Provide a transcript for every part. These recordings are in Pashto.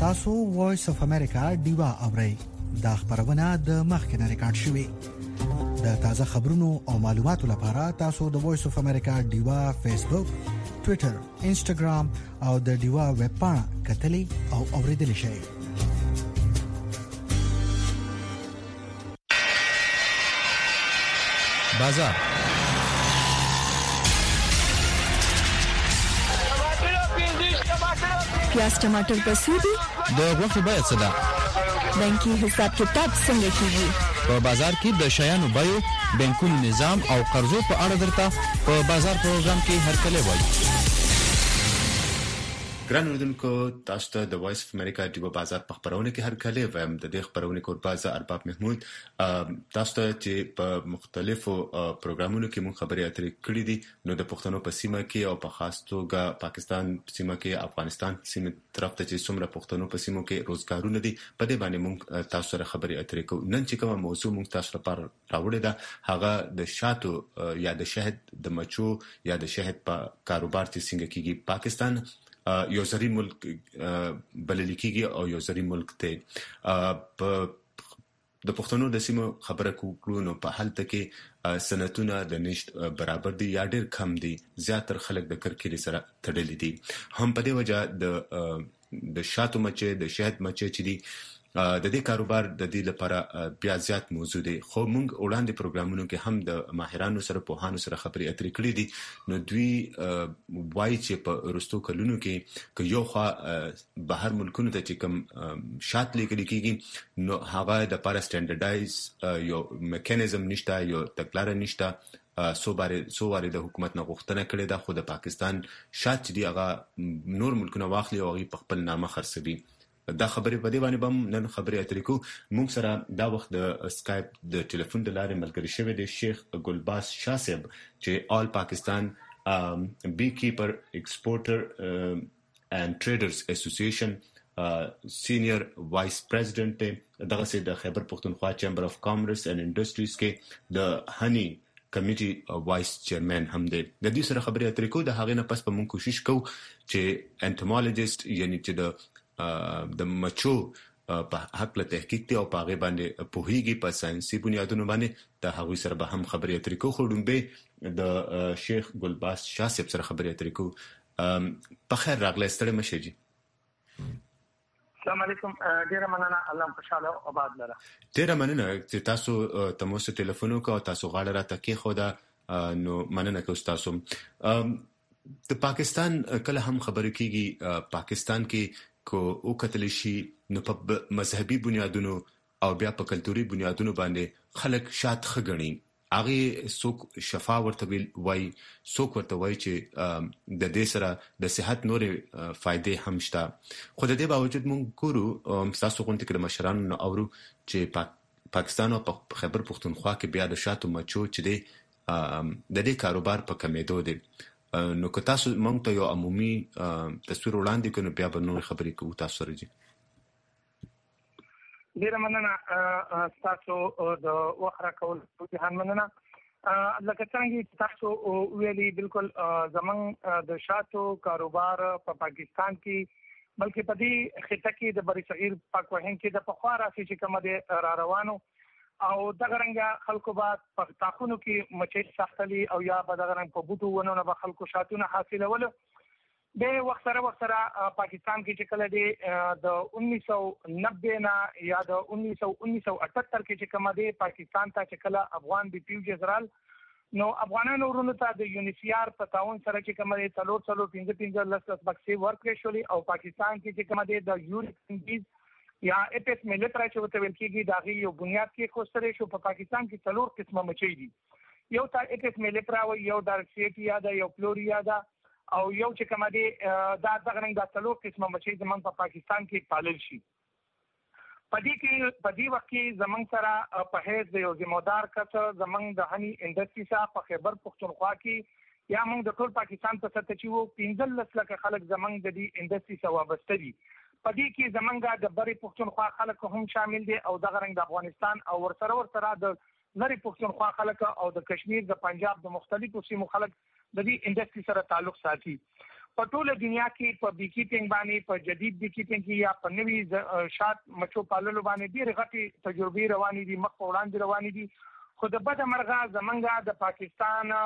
تاسو وایس اف امریکا دیوا اورئ دا خبرونه د مخکنه ریکارډ شوې د تازه خبرونو او معلوماتو لپاره تاسو د وایس اف امریکا دیوا فیسبوک ټوئیټر انسټاګرام او د دیوا ویب پاڼه کتلې او اوریدلې شئ بازار پیاز ټماټر پسودي د غوښې بیه څه ده بانکي حساب کتاب څنګه کیږي په بازار کې د شیانو بیو بانکونو نظام او قرضو په اړه درته په بازار پروګرام کې هرکلی وایي ګران اوردونکو تاسو ته د وایس اف امریکا دیو بازار په خبرونه کې هرکلی وایم د دې خبرونه کوربازه ارباب محمود تاسو ته چې په مختلفو پروګرامونو کې مون خبري اترې کړې دي نو د پښتنو په سیمه کې او په خاص توګه پاکستان سیمه کې افغانستان سیمه طرف ته چې څومره پښتنو په سیمو کې روزګارونه دي په دې باندې مون تاسو سره خبري اترې کوو نن چې کومه موضوع مون تاسو لپاره راوړې ده هغه د شاتو یا د شهد د مچو یا د شهد په کاروبار چې څنګه کېږي پاکستان یو زری ملک بلل کېږي او یو زری ملک ته د پښتنو د سیمو خبره کوو نو په حالت کې سنتونه د نشټ برابر دي یا ډېر کم دي زیاتره خلک د کرکېلي سره تړلي دي هم په دې وجه د شاتو مچې د شهد مچې چې دي د دې کاروبار د دې لپاره بیا زیات موضوع دي خو موږ وړاندې پروګرامونو کې هم د ماهرانو سره پوهانو سره خبرې اترې کړې دي نو دوی وایي چې په ورستو کلونو کې یو خوا بهر ملکونو ته چې کوم شات لیکل کېږي نو هغه د لپاره سټانډرډایز یو میکانیزم نشته یو تګلارې نشته سو واره د حکومت نه غوښتنه کړې ده خو د پاکستان شات چې دی هغه نور ملکونه واخلي او په خپل نامه خرڅوي دا خبرې په دې باندې بم نن خبرې اترې کو موږ سره دا وخت د اسکایپ د ټلیفون د لارې ملګری شوی دی شیخ ګلباس شاه صاحب چې آل پاکستان بی کیپر ایکسپورټر اینڈ ټریډرز اسوسییشن سینیئر وایس پریزیډنټ دی دغه سي د خیبر پختونخوا چیمبر اف کامرس اینڈ انډستریز کې د هني کمیټي وایس چیرمن هم دی د دې سره خبرې اترې کو د هغې نه پس په موږ کوشش کوو چې انټمولوژیست یعنی چې د مچو په حق له تحقیق ته او په هغه باندې پوهیږي په ساينسي بنیادونو باندې د هغوی سره به هم خبرې اترې کوو خو ډومبه د شیخ ګلباس شاه صاحب سره خبرې اترې کوو په خیر راغلی ستړي مشه جی السلام علیکم ډیره مننه الله خوشاله او آباد لره ډیره مننه چې تاسو تاسو ټلیفون وکړو تاسو غاړه راته کې خو دا نو مننه کوم تاسو د پاکستان کله هم خبرې کیږي پاکستان کې کو او کتل شي نو په مذهبي بنیادونو او بیا په کلتوري بنیادونو باندې خلک شات خګني هغه څوک شفا ورته وای څوک ورته وای چې د دې سره د صحت نورې فائدې هم شته خو د دې باوجود موږ ګورو تاسو غونډه کې د مشرانو اورو چې پاکستان او خیبر پختونخوا کې بیا د شاتو مچو چې د دې کاروبار په کمیدو دي نو که تاسو مونږ ته یو عمومي تصویر وړاندې کړو بیا به نور خبرې کوو تاسو سره جی ډیره مننه تاسو د وخره کول ځان مننه لکه څنګه تاسو ویلي بالکل زمون د شاتو کاروبار په پاکستان کې بلکې په دې خطه کې د بری صغیر پاک وهن کې د پخوا راځي چې کومه د را روانو او دغه رنګ خلکو بعد په تاخونو کې مچې سختلي او یا په دغه رنګ په بوټو ونو نه خلکو شاتونه حاصلول د وخت سره پاکستان کې چې کله د 1990 نه یا د 1978 کې چې کومه د پاکستان ته چې کله افغان بي پی جزرال نو افغانانو ورونو ته د یونیسیار په تعاون سره چې کومه د 315 لس بکسي ورکړې شولې او پاکستان کې چې کومه د یورپ یا اپس ملترا چې وته ویل کېږي دا غي یو بنیاد کې کوستره شو په پاکستان کې 3 قسمه مچې دي یو تا اپس ملترا او یو دارسیټیا دا یو فلوریا دا او یو چې کومه دي دا دغه رنګ د 3 قسمه مچې زمون په پاکستان کې پالل شي په دې وخت کې زمون سره په هیڅ د یو ذمہدار کس زمون د هني انډستری سره په خیبر پختونخوا کې یا موږ د ټول پاکستان په سطح چې وو 15 لک خلک زمون د دې انډستری سره وابسته دي په دې کې زمونږ د بری پختونخوا خلک هم شامل دي او دغه رنګ د افغانستان او ورسره د لری پختونخوا خلک او د کشمیر د پنجاب د مختلفو سیمو خلک د دې انډستری سره تعلق ساتي په ټوله دنیا کې په بي کیپینګ باندې په جدید بي کیپینګ کې یا په نوي شات مچو پاللو باندې ډېر غټي تجربې روانې دي، مخ وړاندې روانې دي. خو د بده مرغه زمونږ د پاکستان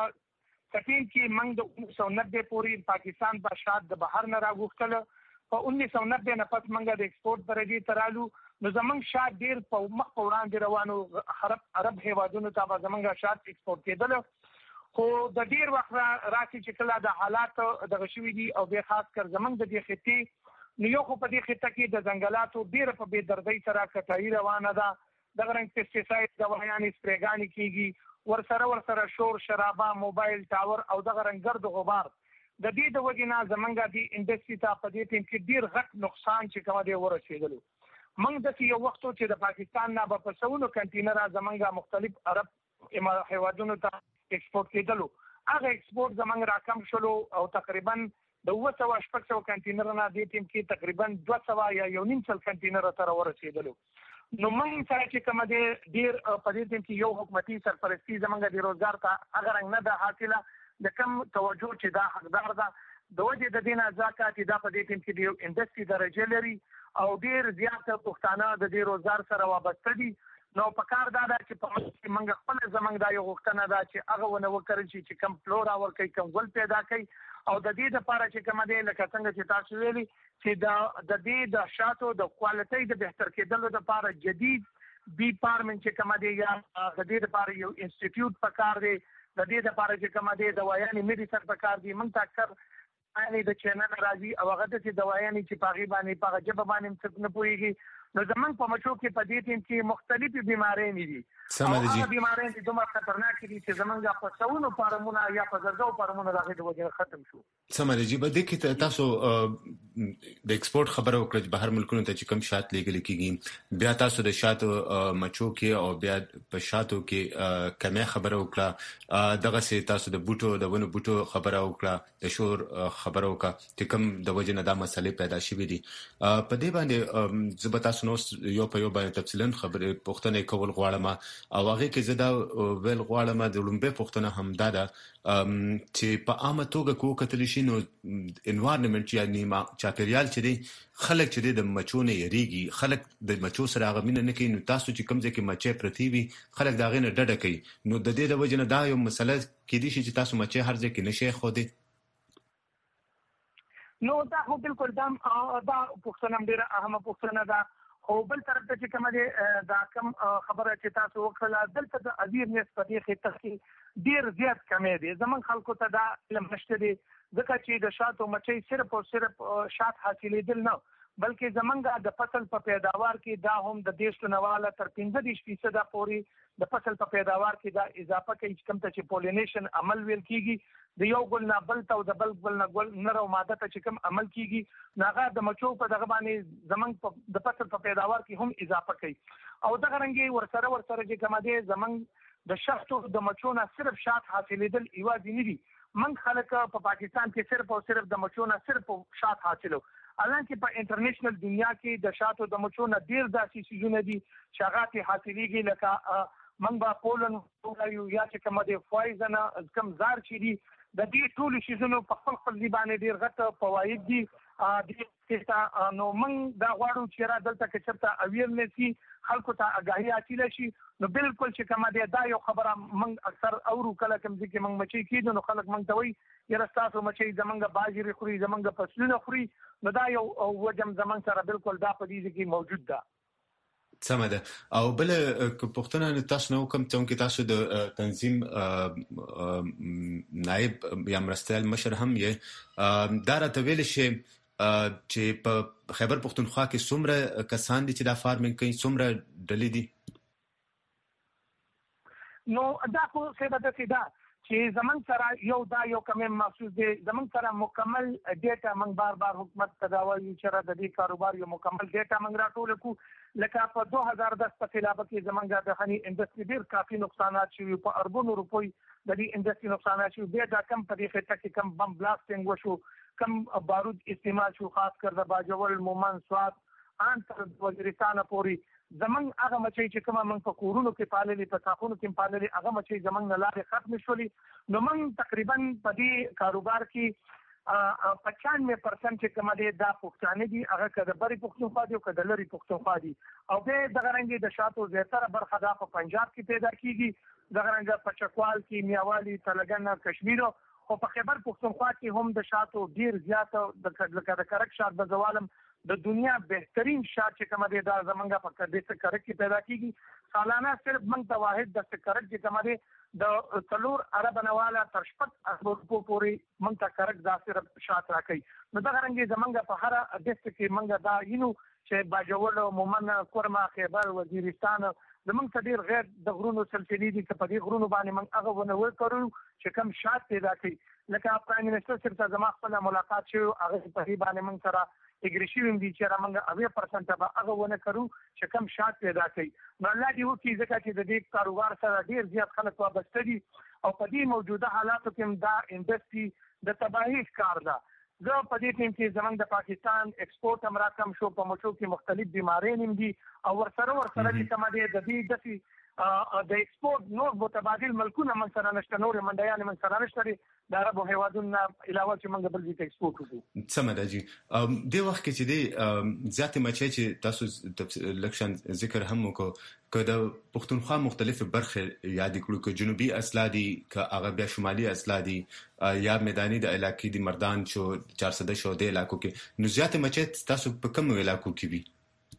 سټین کې موږ د 1990 پورې پاکستان په شات د بهر نه راغوښتل. په 1990 نه پس موږ د ایکسپورټ درجه ترالو. نو زمونږ شات ډېر په مخ وړاندې روانو، عرب هیوادونو ته به زمونږ شات ایکسپورټ کېدل. خو د ډیر وخت راځي چې کله د حالات د غشوي دي او به خاص کر زمنګ د دې خطي نو یو خو په دې خطه کې د ځنګلاتو ډیر په بے دردۍ سره کټای روانه ده. د غرنګ پیسټیساید دوايانې سپریګانې کیږي، ورسره شور شرابه، موبایل ټاور او د غرنګ ګرد غبار. د دې د وجنه زمنګ د انډستری ته په دې ټیم کې ډیر غټ نقصان چې کوم دی ورسېدل. موږ د یو وخت چې د پاکستان نه په سونو کنټینر زمنګ مختلف عرب هیوادونو ته ایکسپورټ کېدلو. هغه ایکسپورټ زمونږ راکم شلو او تقریبا د 200 کنټینر نه دې ټیم کې تقریبا 200 یا 1.5 کنټینر تر ورسېدلو. نو موږ سره چې کوم دې ډیر په دې ټیم کې یو حکومتي سرپرستی زمونږ د روزګار ته اگر نه د حاصله د کم توجه چې دا حقدار ده د وجه د دینه ځکه چې دا په دې ټیم کې د انډستری درجه لري او ډیر زیات پښتانه د دې روزګار سره وابسته دي. نو په کار دا ده چې په منګ خپل زمنګ دا یو غوښتنه ده چې هغه ونه وکړي چې کم فلورا ورکړي، کم ګل پیدا کړي او د دې لپاره چې کوم دی لکه څنګه چې تاسو ویلي چې د دې د شاتو د کوالټي د بهتر کېدلو لپاره جدید بي فارمینګ چې کوم دی یا د دې لپاره یو انسټیټیوټ پکار دی، د دې لپاره چې کوم دی دوايانې میډیسن پکار دی. موږ اکثر باندې د چینل راځي او هغه د دوايانې چې پاغي باندې پاغه جبه باندې څه نه پويږي. نو زمونږ په مچو کې په دې ټیم کې مختلفې بیمارۍ دي. هغه بیمارۍ دي دومره خطرناکې دي چې زمونږ په سونو فارمونه یا په زرګو فارمونه راغلي د وجه ختم شو. سمه دي به دې کې تاسو د ایکسپورټ خبره وکړه بهر ملکونو ته چې کم شات لیږل کیږي، بیا تاسو د شاتو مچو کې او بیا په شاتو کې کمه خبره وکړه، دغه سي تاسو د بوټو د ونو بوټو خبره وکړه، د شور خبره وکړه چې کم د وجه نه دا مسلې پیدا شوې دي. په دې باندې زبتا نو یو په یو باندې تفصیلا خبرې پوښتنه کول غواړم او هغه کې زدا ویل غواړم د لومبه پوښتنه هم ده چې په عامه توګه کو کتل شي نو انوایرنمنت یعنی چاپیریال چې دی خلک چې د مچو نه یریږي، خلک د مچو سره غمینه نه کوي. نو تاسو چې کوم ځکه مچې پرتی وي خلک دا غینه ډډه کوي، نو د دې د وجه نه دا یو مسله کې دي چې تاسو مچې هر ځکه نشي خو دي. نو دا خو بالکل دا پوښتنه ډیره اهمه پوښتنه ده. او بل طرف ته چې کوم دی دا کم خبره چې تاسو وکړه دلته د ازیر نسبت یې خطه کې ډیر زیات کمې دي. زمون خلکو ته دا علم نشته دی ځکه چې د شاتو مچۍ صرف او صرف شات حاصلېدل نه بلکې زمونږ د فصل په پیداوار کې دا هم د 10 نواله تر 15% پورې د فصل په پیداوار کې دا اضافه کوي چې کوم ته چې پولینیشن عمل ویل کیږي، د یو ګل نه بل ته او د بل ګل نه ګل نر او ماده ته چې کوم عمل کیږي ناغه د مچو په دغه باندې زمنګ د فصل په پیداوار کې هم اضافه کوي. او دغه رنګي ورسره چې کوم دی زمنګ د شاتو د مچو نه صرف شات حاصلېدل ایوازي نه دي. من خلک په پاکستان کې صرف او صرف د مچو نه صرف شات حاصلو، حالانکه په انټرنیشنل دنیا کې د شاتو د مچو نه ډیر داسې شیزونه دي چې هغه حاصلېږي لکه من با پولن یا چې کوم دی فوایزن کم زار چې دي د دې ټول شیزونو په خپل ځبانه ډیر غټ فواید دي. نو من دا غواړو چې را دلته کې چرته اویرنس خلکو ته آگاهی حاصل شي. نو بالکل چې کومه دی دا یو خبره من اکثر اورو کله کوم ځکه من مچي کیدو نو خلک من ته وي یره تاسو مچي زمنګ باجری خوري زمنګ فصلونه خوري، نو دا یو وجم زمنګ سره بالکل دا په دې کې موجود ده. سمه ده. او بل پوښتنه تاسو نو کوم چې تاسو د تنظیم نائب یا مرستیال مشر هم یې دا راته ویل شي چې په خیبر پښتونخوا کې څومره کسان دي چې دا فارمینګ کوي، څومره ډلې دي؟ نو دا خو څه ده چې زمون سره یو کم محسوس دي، زمون سره مکمل ډیټا من بار حکومت تداوی چې را د دې کاروبار یو مکمل ډیټا من راټول کو. لکه په 2010 په خلافه کې زمونږ د خني انډستری ډیر کافي نقصانات شوي، په اربونو روپۍ د دې انډستری نقصانات شوي. بیا دا کم په دې خطه کې کم بم بلاستینګ وشو، کم بارود استعمال شو، خاص کر د باجوړ مومن سواد ان تر وزیرستان پورې زمنګ هغه مچي چې کومه من په کورونو کې پاللې په تاخونو کې پاللې هغه مچي زمنګ نه لارې ختم شولې. نو من تقریبا په دې کاروبار کې 95% چې کومه دي دا پښتانه دي هغه کده بری پښتونخوا دي او کده لری پښتونخوا دي او به دغه رنګ د شاتو زیاتره برخه دا په پنجاب کې پیدا کیږي دغه رنګ په چکوال کې میاوالی تلګن کشمیر او په خیبر پښتونخوا کې هم د شاتو ډیر زیات د کرک شات د زوالم د دنیا بهترین شات چې کومه دي دا زمونږ په کډې کرک کې پیدا کیږي سالانه صرف موږ ته واحد د کرک چې کومه دي د تلور عرب نواله تر شپږ اربو پورې موږ ته کرک دا صرف شات راکړي نو دغه رنګ زمونږ په هر ډیسټ کې موږ دا یینو چې باجوړ مومن کورما خیبر وزیرستان زمونږ ته ډیر غیر د غرونو سلسلې دي چې په دې غرونو باندې موږ هغه ونه وکړو چې کوم شات پیدا کړي لکه پرایم منسٹر سره زما خپل ملاقات شو هغه په دې باندې موږ سره اګریشن دي چې موږ 80% به هغه ونه کړو چې کوم شات پیدا کړي نو الله دې وکړي ځکه چې د دې کاروبار سره ډیر زیات خلک وابسته دي او په دې موجوده حالاتو کې دا انډستری د تباہی کار ده زه په دې ټیم کې زمونږ د پاکستان ایکسپورټ هم راکم شو په مچو کې مختلف بیمارۍ نیم دي او ورسره چې کومه دي د دې دسي د ایکسپورټ نور متبادل ملکونه من سره نشته نور منډیان من سره نشته د عربو هیوادونو علاوه چې موږ بل ځای ایکسپورټ وکړو سمه ده جی د وخت کې چې دی ذات مچې چې تاسو لکشن ذکر هم وکړو که د پښتونخوا مختلفه برخه یاد کړو که جنوبي اصلا دي که هغه بیا شمالي اصلا دي یا میداني د علاقې دي مردان شو 400 شو د علاقو کې نو ذات مچې تاسو په کوم علاقو کې وي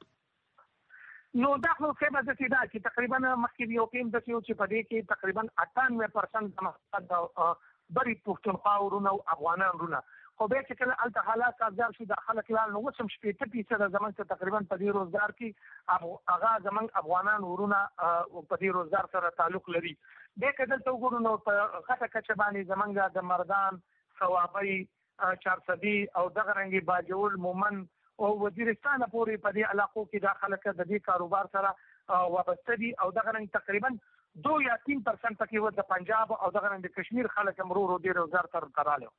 نو دا خو څه به دا چې تقریبا مخکې یو ټیم د چې په دې کې تقریبا 98% د مقصد بری پښتونخوا ورونه او افغانان ورونه خو به چې کله الته حالات افزار شو د خلک لال نو وسم 80% زمون ته تقریبا په دې روزګار کې هغه زمون افغانان ورونه په دې روزګار سره تعلق لري د کدل تو ګورو نو په خټه کچ باندې زمونږ د مردان ثوابي 400 او دغه رنګي باجول مومن او وزیرستان پورې په دې علاقو کې داخله د دې کاروبار سره وابسته دي او دغه رنګ تقریبا 2 یا 3% پکې و د پنجاب او دغه رنګ د کشمیر خلک مرورو ډیر روزګار تر کراله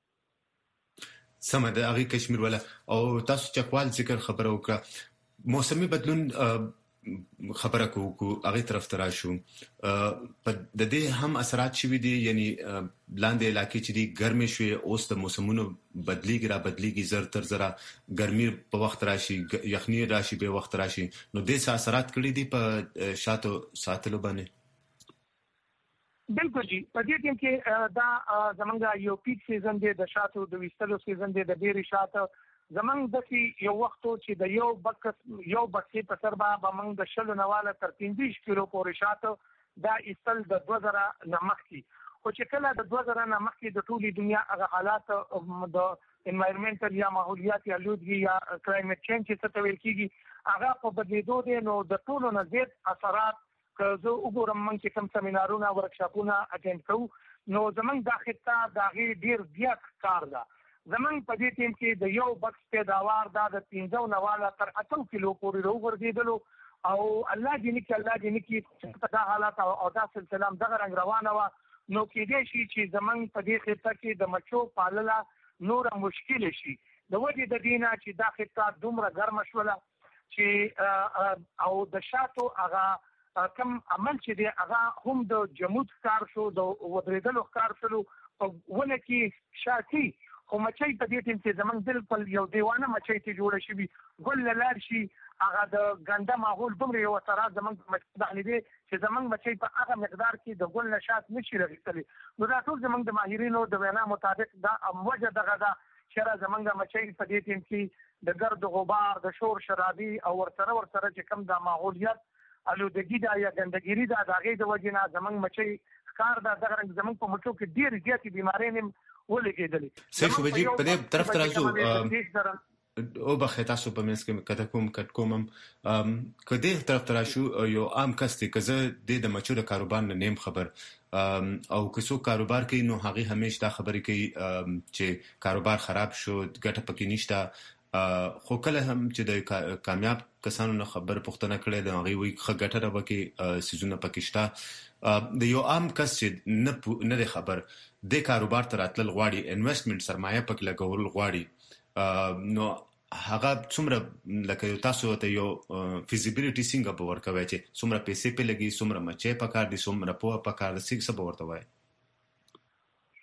سمه ده هغه کشمیر ولا او تاسو چکوال ذکر خبره وکړه موسمي بدلون خبره کو هغه طرف ته راشو په د دې هم اثرات شوي دي یعنی لاندې علاقې چې دي ګرمي شوي اوس د موسمونو بدلیږي زر تر زره ګرمي په وخت راشي یخني راشي به وخت راشي نو د څه اثرات کړي دي په شاتو ساتلو باندې بالکل جی په دې ټیم کې دا زمونږ یو پیک سیزن دی د شاتو د ویستلو سیزن دی د ډېری شاتو زمونږ د یو وخت چې د یو بکسي په سر به موږ د شلو نواله تر 15 کیلو پورې شاتو دا ایستل د 2000 نمخ کی خو چې کله د 2000 نمخ کی د ټولي دنیا هغه حالات د انوایرنمنټل یا ماحولیاتي آلودګي یا کلایمټ چینج څه ته ویل کیږي هغه په بدلیدو دي نو د ټولو نه زیات اثرات که زه وګورم موږ چې کوم سیمینارونه ورکشاپونه اټینډ کوو نو زمونږ دا خطه د هغې ډېر زیات کار ده زمونږ په دې ټیم کې د یو بکس پیداوار دا د 15 نواله تر 8 کیلو پورې راوګرځېدلو او الله دې نکي دا حالات او دا سلسله دغه رنګ روانه وه نو کېدای شي چې زمونږ په دې خطه کې د مچو پالله نوره مشکل شي د وجې د دې نه چې دا خطه دومره ګرمه شوله چې او د شاتو هغه کم عمل چې دی هغه هم د جمود ښکار شو د ودرېدلو ښکار شلو په ونه کې شاتي خو مچۍ په دې ټیم کې زمونږ بالکل یو دیوانه مچۍ ته جوړه شوي ګل له لار شي هغه د ګنده ماحول دومره یو اثرات زمونږ مچۍ باندې دی چې زمونږ مچۍ په هغه مقدار کې د ګل نه شات نشي راغستلی نو دا ټول زمونږ د ماهرینو د وینا مطابق دا وجه دغه ده چې زمونږ مچۍ په دې ټیم کې د ګرد غبار د شور شرابي او ورسره چې کوم د ماحولیت الودګي دا یا ګندګيري دا د هغې د وجې نه زمونږ مچۍ ښکار دا دغه رنګ زمونږ په مچو کې ډېرې زیاتې بیمارۍ نیم ولګېدلې صحیح شو بجي په دې طرف ته راځو او بخې تاسو په منځ کې کټ کوم که دې طرف ته راشو یو عام کس دی که زه د مچو د کاروبار نه نیم خبر او که څوک کاروبار کوي نو هغې همیش دا خبرې کوي چې کاروبار خراب شو ګټه پکې نشته خو کله هم چې د کامیاب کسانو نه خبر پوښتنه کړې د هغې وایي ښه ګټه ده پکې سیزونه پکې شته د یو عام کس چې نه دی خبر د کاروبار ته راتلل غواړي انویسټمنټ سرمایه پکې لګول غواړي نو هغه څومره لکه تاسو ته یو فیزیبیلیټي څنګه به ورکوي چې څومره پیسې پې لګي څومره مچۍ پکار دي څومره پوهه پکار ده څه به ورته وایي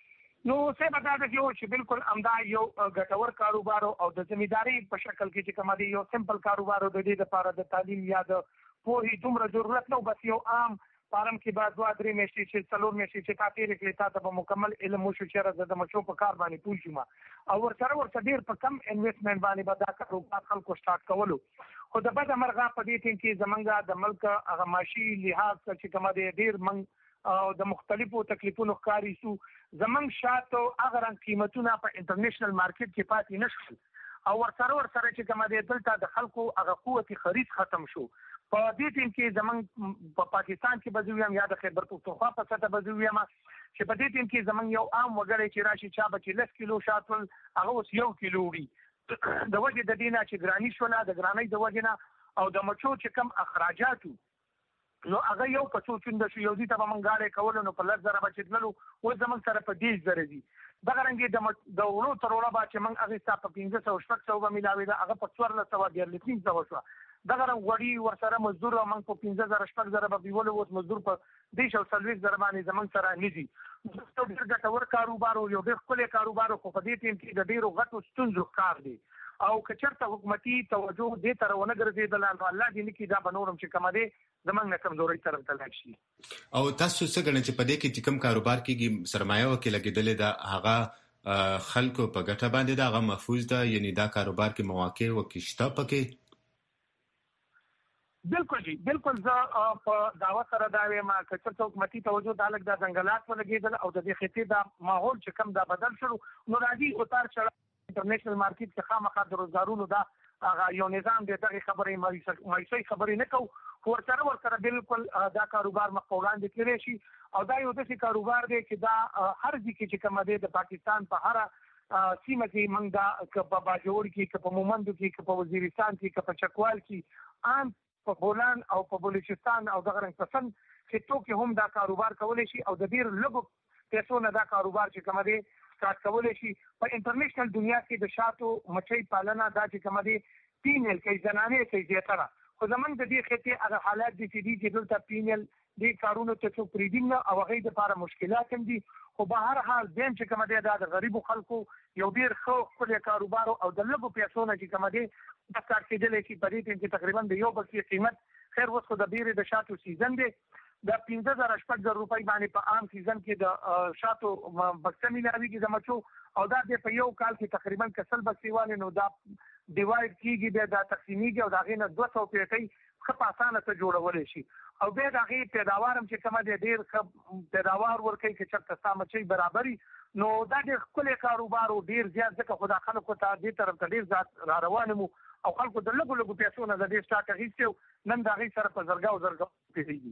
نو څه به دا د یو چې بالکل امدا یو ګټور کاروبار او د ځمېداري په شکل کې چې کوم دی یو سمپل کاروبار د دې لپاره د تعلیم یا د پوهې دومره ضرورت نه بس یو عام فارم کې بعد 2-3 میاشتې چې 4 میاشتې چې تاسو یې کړی تاسو په مکمل علم مو شو چې د مچو په کار باندې پوه شو او ورسره ډیر په کم انویسټمنټ باندې به دا کاروبار خلکو سٹارټ کولو خو د بده مرغه په دې ټیم کې زمونږ د ملک هغه معاشي لحاظ چې کوم دی ډیر منګ او د مختلفو تکلیفونو ښکاری سو زمنګ شاته هغه رنګ قیمتونه په انټرنیشنل مارکیټ کې پاتې نشول او ورسره چې کوم دی دلته د خلکو هغه قوت خرید ختم شو په دې ټیم کې زمنګ په پاکستان کې بزویم یا د خیبر پختونخوا په سطح بزویم چې په دې ټیم کې زمنګ یو عام وګړی چې راشي چا به 10 کیلو شاتل هغه اوس 1 کیلو وړي د وجه د دینه چې ګرانی شوله د ګرانی د وجه نه او د مچو چې کم اخراجاتو نو هغه یو په څو چوند شو یو دي ته منګاله کول نو په لږ زره بچتلو و زمون سره په 10 زره دي دا غرانګي د ورو تر وړه با چې من هغه ستاسو په 1500 شپږ به ملاوي دا هغه په 1400 ډیر لټین څه وشو دا غرانګ وړي ورسره مزدور من په 15000 شپږ زره به ویول او مزدور په 230 زره باندې زمون سره نږي د ډیر ګټور کاروبار او یو ډیر خپل کاروبار خو په دې ټیم کې د ډیرو غټو ستونزو کار دی او کچرته حکومتي توجه دې تر ونه ګرځیدل الله دې نکي دا بنورم چې کوم دي زمنګ نه کمزوري طرف ته لاړ شي او تاسو څه غواړئ چې په دې کې چې کوم کاروبار کې سرمایه وکړي لګیدل دا هغه خلکو په ګټه باندې دا هغه محفوظ ده یعنی دا کاروبار کې مواقع وکښتا پکې بالکل زه په داوا سره دا وایم چې حکومتي توجه د الګ د ځنګلات ولګیدل او د دې خطې دا ماحول چې کم دا بدل شو نو راځي او تر شړ انټرنیشنل مارکیټ کې خامخا د روزګارونو دا هغه یو نظام د دغه خبرې مایسي خبرې نه کو ورسره بالکل دا کاروبار مخوغان دي کړی شي او دا یو د کاروبار دی چې دا هر ځکه چې کوم دی د پاکستان په هر سیمه کې موږ دا په باجوړ کې په مومندو کې په وزیرستان کې په چکوال کې ان په بولان او په بلوچستان او دغه رنګ پسند چې تو کې هم دا کاروبار کولای شي او د ډیر لږ پیسو نه دا کاروبار چې کوم دی سٹارټ کولای شي په انټرنیشنل دنیا کې د شاتو مچۍ پالنه دا چې کوم دی پینل کې زنانه کې زیاتره خو زمونږ د دې خطې هغه حالات دي چې دلته پینل دې کارونو ته څو پریدین او هغه د لپاره مشکلات هم دي خو به هر حال دیم چې کوم دی د غریبو خلکو یو ډیر خو خپل کاروبار او د لږو پیسو نه چې کوم دی د سٹارټ کېدل شي په دې کې تقریبا د یو بکسي قیمت خیر وس خو د بیره د شاتو سیزن دی د 15000 روپۍ باندې په عام سیزن کې د شاتو بکسه ملاوي کې زمچو او دا په یو کال کې تقریبا کسل بکسیوال نو دا ډیوایډ کیږي به دا تقسیمیږي او دا غینه 200 پیټي خپ اسانه ته جوړول شي او به دا غي پیداوار هم چې کومه ډیر پیداوار ورکړي چې چرته سامچي برابرۍ نو دا ډیر خپل کاروبار او ډیر زیات ځکه خدای خلکو ته دې طرف ته ډیر ذات را روانمو او خلکو د لګو پیسو نه د دې سٹارټ هیڅ نن دا غي سره په زرګاو پیږي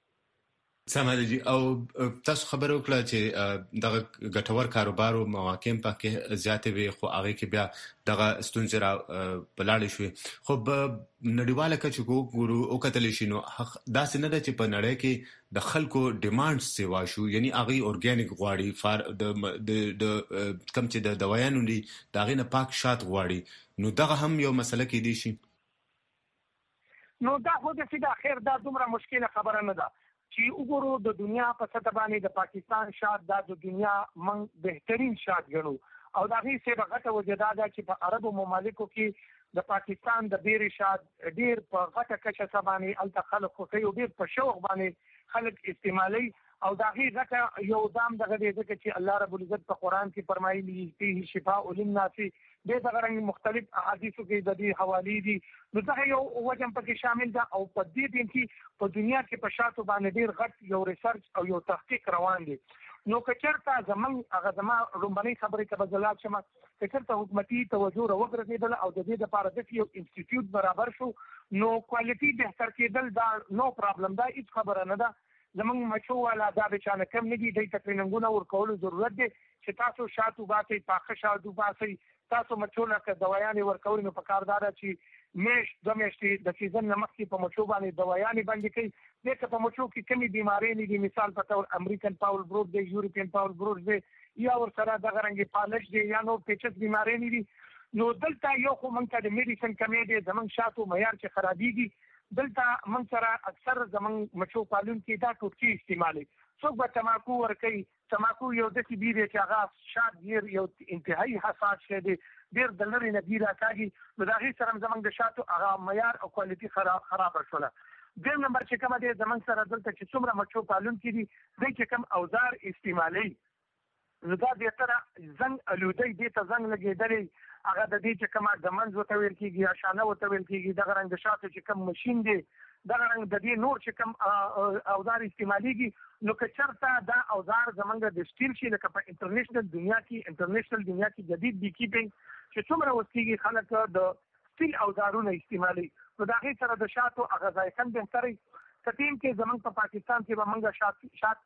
سمادي او تاسو خبرو کړل چې دغه ګټور کاروبار او مواقع په زیاتې وي خو هغه کې بیا دغه ستونزې را بلاړې شوې خو نړیواله کچې ګورو او کتل شي نو دا څنګه ده چې په نړۍ کې د خلکو ډیماند سیوا شو یعنی هغه اورګانیک غواړي د کم چې د دوايانو دي دا غینه پاک شات غواړي نو دغه هم یو مسله کې دي شي نو دا خو د سیده خیر دا دومره مشکله خبره نه ده چې وګورو د دنیا په سطح باندې د پاکستان شات د دنیا من بهترین شات ګڼو او دا هی څه غټه وجدا ده چې په عربو ممالکو کې د پاکستان د ډیر شات ډیر په غټه کچه سبانه الته خلک خو یو ډیر په شوق باندې خلک استعمالي او دا هی غټه یو دام دغه دې چې الله رب العزت په قران کې فرمایلی فيه شفاء للناس د دغه رنګ مختلف احادیثو کې د دې حوالی دي نو دا یو وجه پکې شامل ده او په دې ټیم کې په دنیا کې په شاتو باندې ډیر غټ یو ریسرچ او یو تحقیق روان دي نو کچرته زمنګ هغه زما رومبني خبرې کې بدلات شمه کچرته حکومتي توجه وګرځیدل او د دې لپاره د یو انسټیټیوټ برابر شو نو کوالټي بهتر کېدل دا نو پرابلم دا هیڅ خبره نه ده زمنګ مچو والا دا به چانه کم نه دي د تقریبا ورکول ضرورت دي چې تاسو شاتو باسي پاخه شاتو باسي تاسو مچو نه دوايانې ورکول نو په کاردار چې میش د میشتي د سیزن نمکې په مچو باندې دوايانې باندې کوي دغه په مچو کې کمی بیماری نه دي مثال په تور امریکن پاول بروډ دی یورپین پاول بروډ دی یا ور سره د غرنګي پالش دی یا نو پیچس بیماری نه دي نو دلته یو خو مونږ د میډیسن کمی دی زمنګ شاتو معیار چې خرابيږي دلته موږ سره اکثر زمنګ مچو پالون کې دا ټوټي استعمالي څوک به تماکو ورکي تماکو یو د سی بي دی چې هغه شات ډیر یو انتهایی حساس شی دی ډیر د لري نه دی راکاږي نو دا هیڅ سره زمنګ د شاتو هغه معیار او کوالټي خراب شوله دیم نمبر چې کومه دی زمنګ سره دلته چې څومره مچو پالون کړي د چې کوم اوزار استعمالي نو دا د تر زنګ الودی د ته زنګ لګیدلې هغه د دې چې کومه د منځ وته ویل کیږي یا شانه وته ویل کیږي د غرنګ د شاتو چې کوم ماشين دی دا رنګ د دې نور چې کوم اوزار استعماليږي نو که چرته دا اوزار زمونږ د سټیل شي لکه په انټرنیشنل دنیا کې جدید بي کیپینګ چې څومره وسیږي خلک د سټیل اوزارونه استعمالي نو دا هي سره د شاتو غذای کم بهتري تیم کې زمونږ په پاکستان کې به موږ شات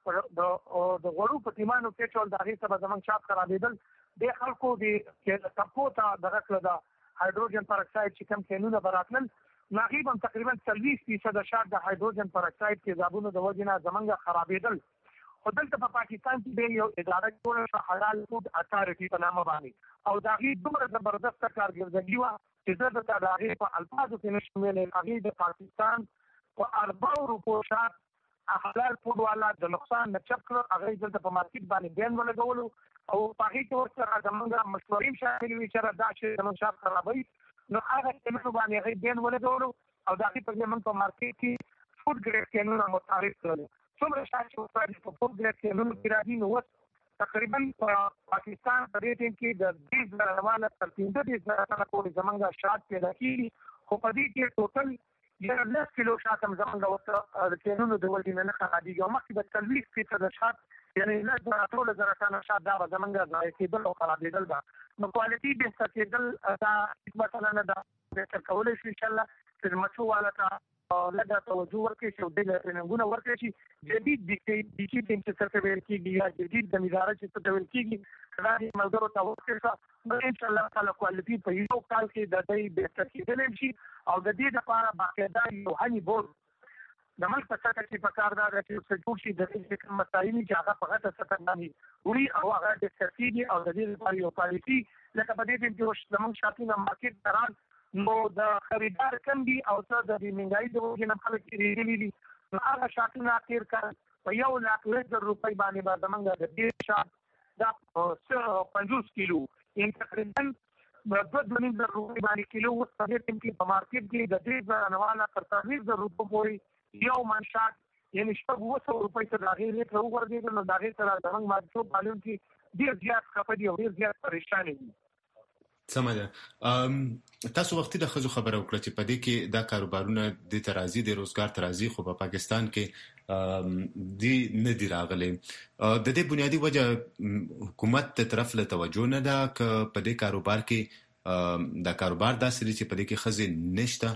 د غوړو په تیمانو کې ټول دا هي سره زمونږ شات خرابېدل د خلکو د سپورټ د غکړه د هایدروجن پر اکساید چې کوم کینونه براتل ناغیبا تقریبا 30% شات د هایدروجن پر اکساید کې زابونو د وجنه زمونږ خرابېدل خو دلته په پاکستان کې یو اداره جوړه حلال فود اتارټي په نامه باندې او دا غي دومره زبردست کارګردګي و چې زه د تاریخ په الفاظو کې نشم ویلای هغه د پاکستان په 4 روپو شات حلال فود والا د نقصان نه چکر هغه دلته په مارکیټ باندې بین ولګولو او په هغه کې ورسره زمونږ مشورین شامل وي چې دا چې زمونږ شات خرابوي نو هغه څه باندې هغه بین ولګولو او دا په موږ په مارکیټ کې فود ګریډ کینونه متعارف کړل څومره شات چې په فود ګریډ کینونه کې راځي نو تقریبا په پاکستان په دې ټیم کې د 10 روانه تر 15 پورې زمونږ شات پیدا کیږي خو په دې کې ټوټل 10 کیلو شات هم زمونږ وته کینونه د ولې نه خرابېږي او مخکې د 40% شات یعنی نه د ټول زره ټن شات دا زمونږ ځای کېدل او خرابېدل دا نو کوالټي به څه کېدل دا مثلا نه دا به کولای شي ان شاء الله چې مچو والا ته لږه توجه ورکړي چې د ټریننګونو ورکړي چې جدید د کیپینګ چې څه ویل کېږي یا جدید د مدارا چې څه ویل کېږي دا د ملګرو ته ورکړي نو ان شاء الله تعالی کوالټي په یو کال کې د دې بهتر کېدل شي او د دې لپاره باقاعده یو هني بورډ د ملک په څیر چې په کار دا چې څه جوړ شي د دې کوم مسایل چې هغه په غټه سطح باندې وړي او هغه د سرتیږي او د دې لپاره یو پالیسي لکه په دې کې زموږ شاپینګ مارکیټ دران نو د خریدار کم دي او څه د منګای د وجه نه خلک ریډي دي نو هغه شاپینګ اخر کار په 1,00,000 روپۍ باندې به زمونږ د دې شاپ دا 50 کیلو ان تقریبا د 2,000 روپۍ باندې کیلو په دې کې په مارکیټ کې د دې ځانواله تر 30,000 روپۍ پورې یو منشات یعنی 700 روپۍ ته راغی ریټ وګورئ نو دا غي سره زمونږ مارکیټ پالون کې ډیر زیات خپدي او ډیر زیات پریشان دي سمه تاسو وختي د خزو خبره وکړه چې په دې کې دا کاروبارونه د ترازی د روزګار ترازی خو په پاکستان کې دی نه دی راغلي د دې بنیادی وجه حکومت ته طرف له توجه نه ده ک په دې کاروبار کې دا کاروبار داسې چې په دې کې خزې نشته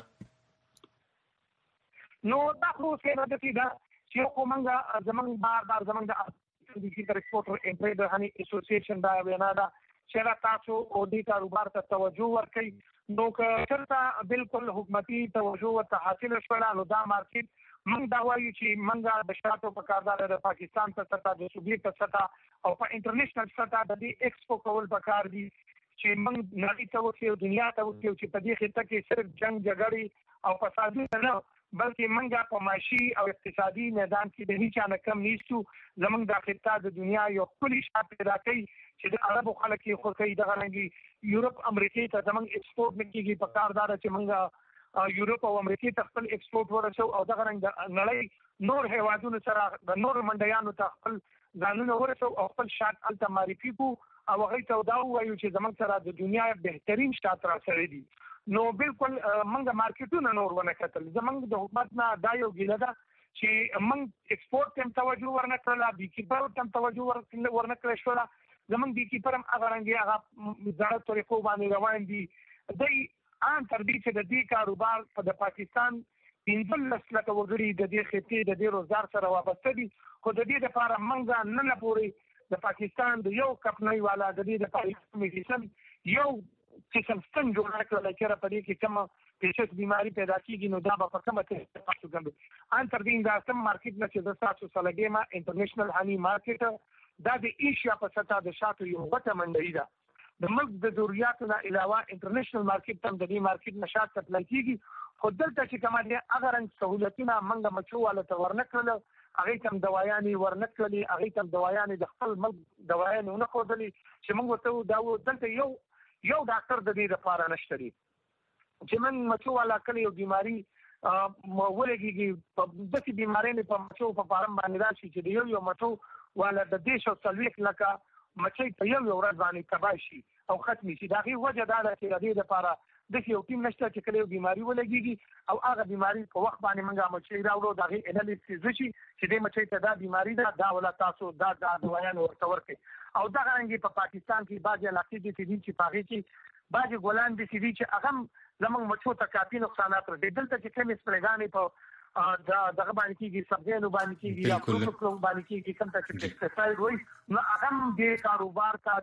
نو دا خو څه نه دي دا چې کومنګ زمنګ بار زمنګ د ډیجیټل ایکسپورټر امپریډر هني اسوسییشن دا وینا دا چې تاسو او دې کاروبار ته توجه ورکړئ نو که چرته بالکل حکومتي توجه ورته حاصل شوه نو دا مارکیټ موږ دا وایو چې موږ د شاتو په کاردار د پاکستان په سطح د صوبې په سطح او په انټرنیشنل سطح د دې ایکسپو کول پکار دي چې موږ نړۍ ته وکړو دنیا ته وکړو چې په دې خطه کې صرف جنگ جګړې او فسادونه نه بلکې موږ په معاشي او اقتصادي میدان کې د هیڅ نه کم نیستو زموږ د خطه د دنیا یو کلی شات پیدا کوي چې د عربو خلک یې خو کوي دغه رنګي یورپ امریکای ته زموږ ایکسپورټ مکیږي په کاردار چې موږ یورپ او امریکای ته خپل ایکسپورټ ورسو او دغه رنګ د نړۍ نور هیوادونو سره د نور منډیانو ته خپل ځانونه ورسو او خپل شات الته معرفي کو او هغه ته دا وایو چې زموږ سره د دنیا بهترین شات را سره دي نو بالکل موږ مارکیټونه نور ونه کتل زموږ د حکومت نه دا یو ګیله ده چې موږ ایکسپورټ ته توجه ورنکړل بي کیپر ته توجه ورنکړل شو زمونږ بي کیپر هم هغه رنګي هغه زړه طریقو باندې روان دي د ان تر دې چې د دې کاروبار په پاکستان 15 لکه وګړي د دې خطې د دې روزګار سره وابسته دي خو د دې لپاره موږ نه پوري د پاکستان د یو کمپنۍ والا د دې د پاکستان یو قسم څنګه جوړ کړل چې په دې کې کوم پیشت بیماری پیدا کیږي نو دا به کومه ته تاسو ګم ان تر دې دا سم مارکیټ نه چې د تاسو سلګیما انټرنیشنل هاني مارکیټ دا د ایشیا په سطح د شاتو یو وته منډي ده د ملک د ضرورتونو نه علاوه انټرنیشنل مارکیټ هم د دې مارکیټ نشاط سپلای کیږي خو دلته چې کومه دي اگر ان سہولتونه منګه مچو والا ته ورنکړل هغه تم دوايانې ورنکلي، هغه تم دوايانې د خپل ملک دوايانې نه خودلي چې موږ ته دا دلته یو ډاکټر د دې لپاره نشته دی چې من مچو والا کلی یو بیماری ولګي په دغه بیماری نه په مچو په فارم باندې راشي چې یو مچو والا د دیش او سلويک لکه مچي په یو ورځ باندې تباہ شي او ختم شي. دا غي وجه دا ده چې د دې لپاره د یو ټیم نشته چې کله یو بیماری ولګي او هغه بیماری په وخت باندې منګه مچي راوړو دا غي انالیسیس وشي چې د مچي ته دا بیماری دا ولا تاسو دا دوايان ورته ورکړي. او دا غانګي په پاکستان کې بعضی علاقې دي چې پاغي کې بعضی ګولان دي چې هغه زمونږ مچو ته کافي نقصانات ورته دلته چې کوم سپریګانې په دغه باندې کېږي سبزیانو باندې کېږي یا پروتوکول باندې کېږي کوم ته چې پیسټیساید وایي نو هغه د کاروبار ته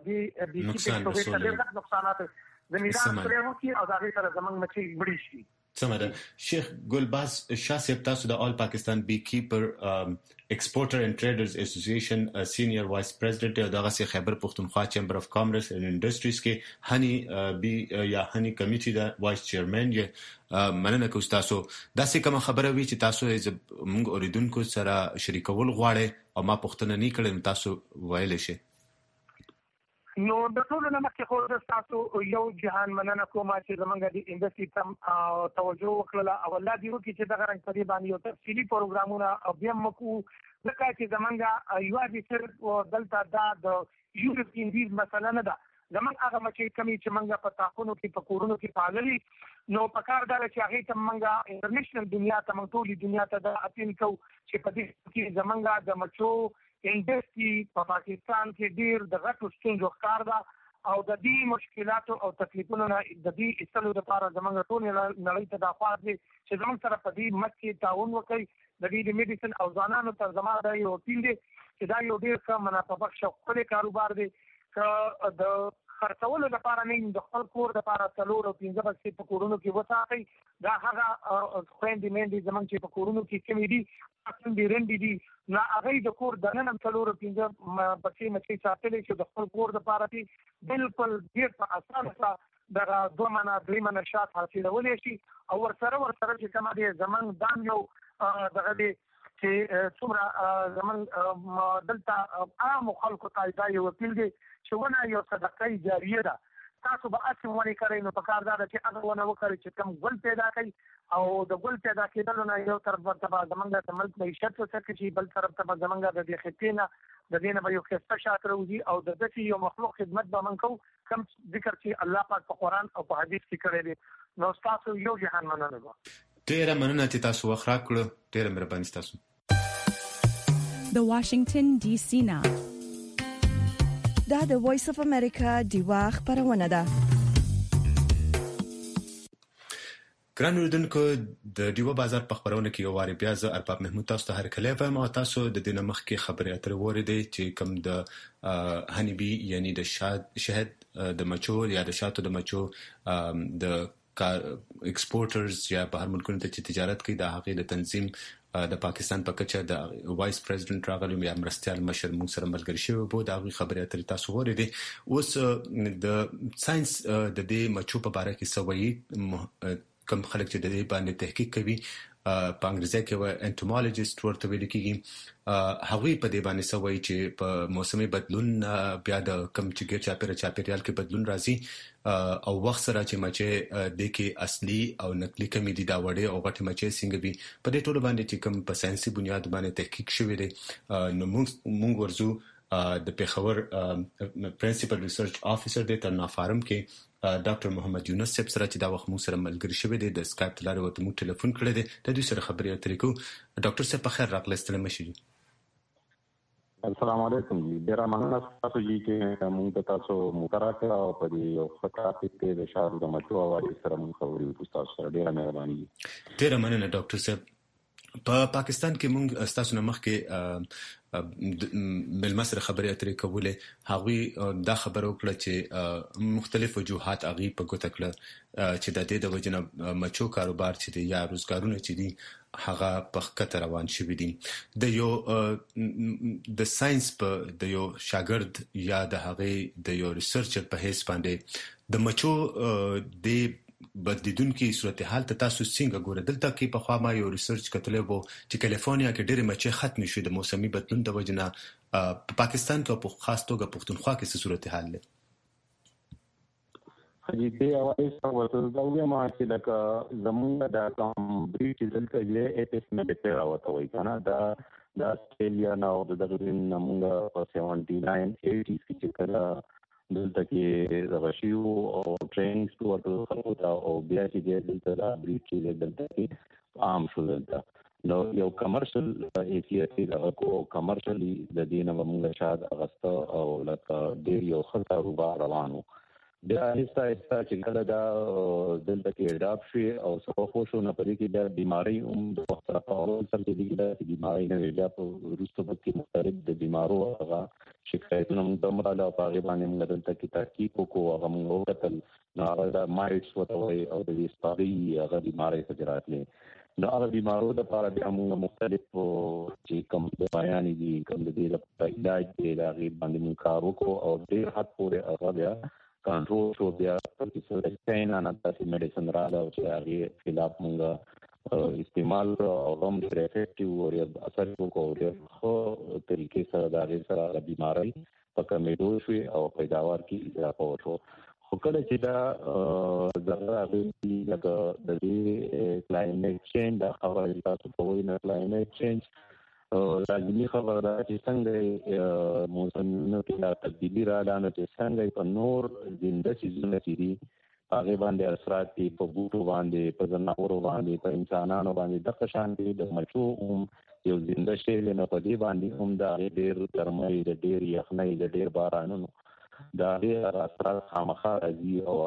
د نقصانات زمیدان پرې وکړي او دا غي سره زمونږ مچي وړي شي. سمه شیخ ګلباز شاه صاحب تاسو د آل پاکستان بی کیپر ایکسپورټر اینڈ ټریډرز اسوسییشن سینیئر وایس پریزیډنټ او دغه سي خیبر پختونخوا چیمبر اف کامرس اینڈ انډستریز کې هني بی یا هني کمیټي د وایس چیرمن یې مننه کوم تاسو دا څه کوم خبره وی چې تاسو موږ اوریدونکو سره شریکول غواړي او ما پښتنه نه کړم تاسو وایلی شئ. نو د ټول نه مخکې خو د تاسو یو جهان مننه کوم چې زمونږ د انډستری تم توجه وکړه او الله دې وکړي چې دغه رنګ په دې باندې یو تفصیلی پروګرامونه بیا مکو لکه چې زمونږ یو دې صرف دلته د یورپین ویز مثلا نه ده زمونږ هغه مچې کمی چې منګه په تاخونو کې په کورونو کې پاللي نو په کار دا چې هغه ته منګه انټرنیشنل دنیا ته منګ ټولي دنیا ته د اپیل کو چې په دې کې زمونږ د مچو انډستری په پاکستان کې ډیر د غټو ستونزو ښکار ده او د دې مشکلاتو او تکلیفونو نه د دې استلو لپاره زمونږ ټول نړۍ ته د خواږ دي چې زمونږ سره په دې مکه تعاون وکړي د دې میډیسن او ځانانو تر زموږ د یو ټیم دي چې دا یو ډیر ښه منافع بخش خپل کاروبار دی ک د خرڅولو لپاره نه د خپل کور لپاره څلور او 15 بچي په کورونو کې وساتي دا هغه خويندې مېندې زمونږ چې په کورونو کې کمی دي اصل دي رندې دي نه هغه د کور دنه څلور او 15 بچي مچي ساتلې چې د خپل کور لپاره دي بالکل ډیر په اسانه سره دا دوه معنا درې معنا شات حاصلول شي او ورسره چې کومه دي زمون دام یو دغه دي چې څومره زمون دلته عام خلکو ته دا یو وکیل دي چې ونه یو صدقه جاریه ده تاسو به اصل ونی کوي نو په کار دا چې هغه ونه وکړي چې کم ګل پیدا کوي او د ګل پیدا کېدل نه یو طرف ورته زمونږ د ملک معیشت وسکه چې بل طرف ته زمونږ د دې خطینه د دینه به یو خسته شاته وځي او د دې یو مخلوق خدمت به منکو کم ذکر چې الله پاک په قران او په حدیث کې کړی دی نو تاسو یو جهان مننه ډیره مننه چې تاسو وخت راکړو ډیره مهرباني تاسو. د واشنگټن ډي سي نه دا د وایس اف امریکا دیوا خبرونه ده. ګران اوریدونکو د دیوا بازار په خبرونه کې یو واری بیا زه ارباب محمود تاسو ته هرکلی وایم او تاسو د دې نمخ کې خبرې اترې وریدې چې کوم د هنیبي یعنی د شهد د مچو یا د شاتو د مچو د ایکسپورټرز یا بهر ملکونو ته چې تجارت کوي د هغې د تنظیم د پاکستان په کچه د وایس پریزیډنټ راغلی یا مرستيال مشر موږ سره ملګری شوی وو دا غي خبرې اترې تاسو وریدې اوس د ساينس د دې مچو په اړه کې سوي کوم خلک چې د دې باندې تحقیق کوي په انګریزي کې و انټومولوژیست ورته ویل کېږي هغوی په دې باندې سوي چې په موسمي بدلون بیا د کم چې چاپیریال کې بدلون راځي او وخت سره چې مچې د کې اصلي او نقلي کمی دي دا وړي او غټي مچې څنګه وي په دې ټولو باندې چې کوم په ساينسي بنیاد باندې تحقیق شوی دی نو موږ ورزو د پیښور پرنسپل ریسرچ افیسر د ترنا فارم کې ډاکټر محمد یونس صاحب سره چې دا وخت موږ سره ملګری شوی دی د سکایپ لاره ورته موږ ټلیفون کړی دی د دوی سره خبرې اترې کوو. ډاکټر صاحب په خیر راغلی ستړي مشي. السلام علیکم جی ډیر مننه تاسو جی چې موږ تاسو متراکه او په دې یو خطر کې د شهر د مچو او سره موږ خبرې وکړو تاسو سره ډیر مهرباني. ډیر مننه ډاکټر صاحب. په پاکستان کې موږ تاسو نه مخکې بل مسره خبرې اترې کولې هغوی دا خبره وکړه چې مختلف وجوهات هغوی په ګوته کړه چې د دې د وجنه مچو کاروبار چې دی یا روزګارونه چې دي هغه په خطر روان شوي دي. د یو د ساينس په د یو شاګرد یا د هغه د یو ریسرچر په هیڅ باندې د مچو د بدلیدونکو صورتحال ته تاسو څنګه ګورئ؟ دلته کې په خوا ما یو ریسرچ کتلی وو چې کالیفورنیا کې ډېرې مچۍ ختمې شوې د موسمي بدلون د وجې نه. په پاکستان کې او په خاص توګه پښتونخوا کې څه صورتحال دی؟ دې اوایي ورته دا وایم چې لکه زمونږ د کوم بریټ دلته یې اپس مډیټر راوته وایي کنه د استرالیا نو د دغرین موږ په 79 80 کې کړه دلته کې د غشیو او ټریننګ ورته خلکو ته او بیا چې دلته د بریټ دلته کې عام شو. دلته نو یو کمرشل ایتیاسی دغه کو کمرشلی د دینه موږ شاید اغسطه او لکه ډیر یو خطر روبا روانو بیا ایستا چې کله دا دلته کې اډاپ شي او څه خوشو نه پرې کې د بیماری د وخت په اول سره د بیماری نه بیا په روسته کې مختلف د بیمارو هغه شکایتونه موږ دمراله په هغه باندې موږ دلته کې تحقیق وکړو هغه موږ وکتل نو هغه د مایټس وتوي او د اسپاغي هغه بیماری سجرات نه نو هغه بیمارو د لپاره بیا موږ مختلف چې کوم بیان دي کوم د دې لپاره علاج دی دا غي باندې موږ کار وکړو او ډېر حد پورې هغه بیا کنټرول شو. بیا چې سپین نه تاسو میډیسن راځي او چې هغه خلاف موږ استعمال او هم ډېر افیکټیو او اثر وکړو خو طریقې سره د هغه سره بیماری په کمیدو شو او پیداوار کې اضافه وشو. خو کله چې دا زغره غوښتي لکه د دې کلایمټ چینج د خبرې تاسو په وینه کلایمټ چینج لازمي خبره ده چې څنګه موسمونو کې لا تبدیلی راغله چې څنګه په نور زنده سيزونه دي هغه باندې اثرات دي په بوټو باندې په ځناورو باندې په انسانانو باندې د قشان دي د مچو یو زنده شی نه په دې باندې هم دا ډېر ګرمۍ د ډېر یخنۍ د ډېر بارانونو دا ډېر اثرات خامخا راځي او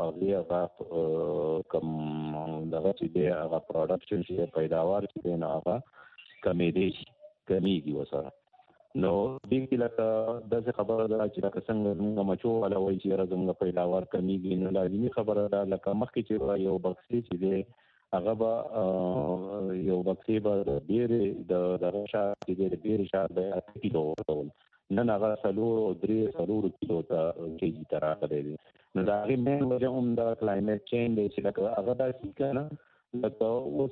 هغه کم دغه چې دی هغه پروډکشن چې پیداوار چې نه هغه کمیږي وسره. نو دې کې لکه داسې خبره ده چې لکه څنګه موږ مچو والا وایي چې راځم پیداوار کمیږي نو لازمي خبره ده لکه مخکې چې یو بکسي چې دی هغه به یو بکسي به د ډېرې د دغه شات چې د ډېرې شات به 8 کیلو ورکول نن هغه 3 کیلو ته کېږي ته راغلی دی. نو د هغې مین وجه هم د کلایمټ چینج دی چې لکه هغه داسې که نه لکه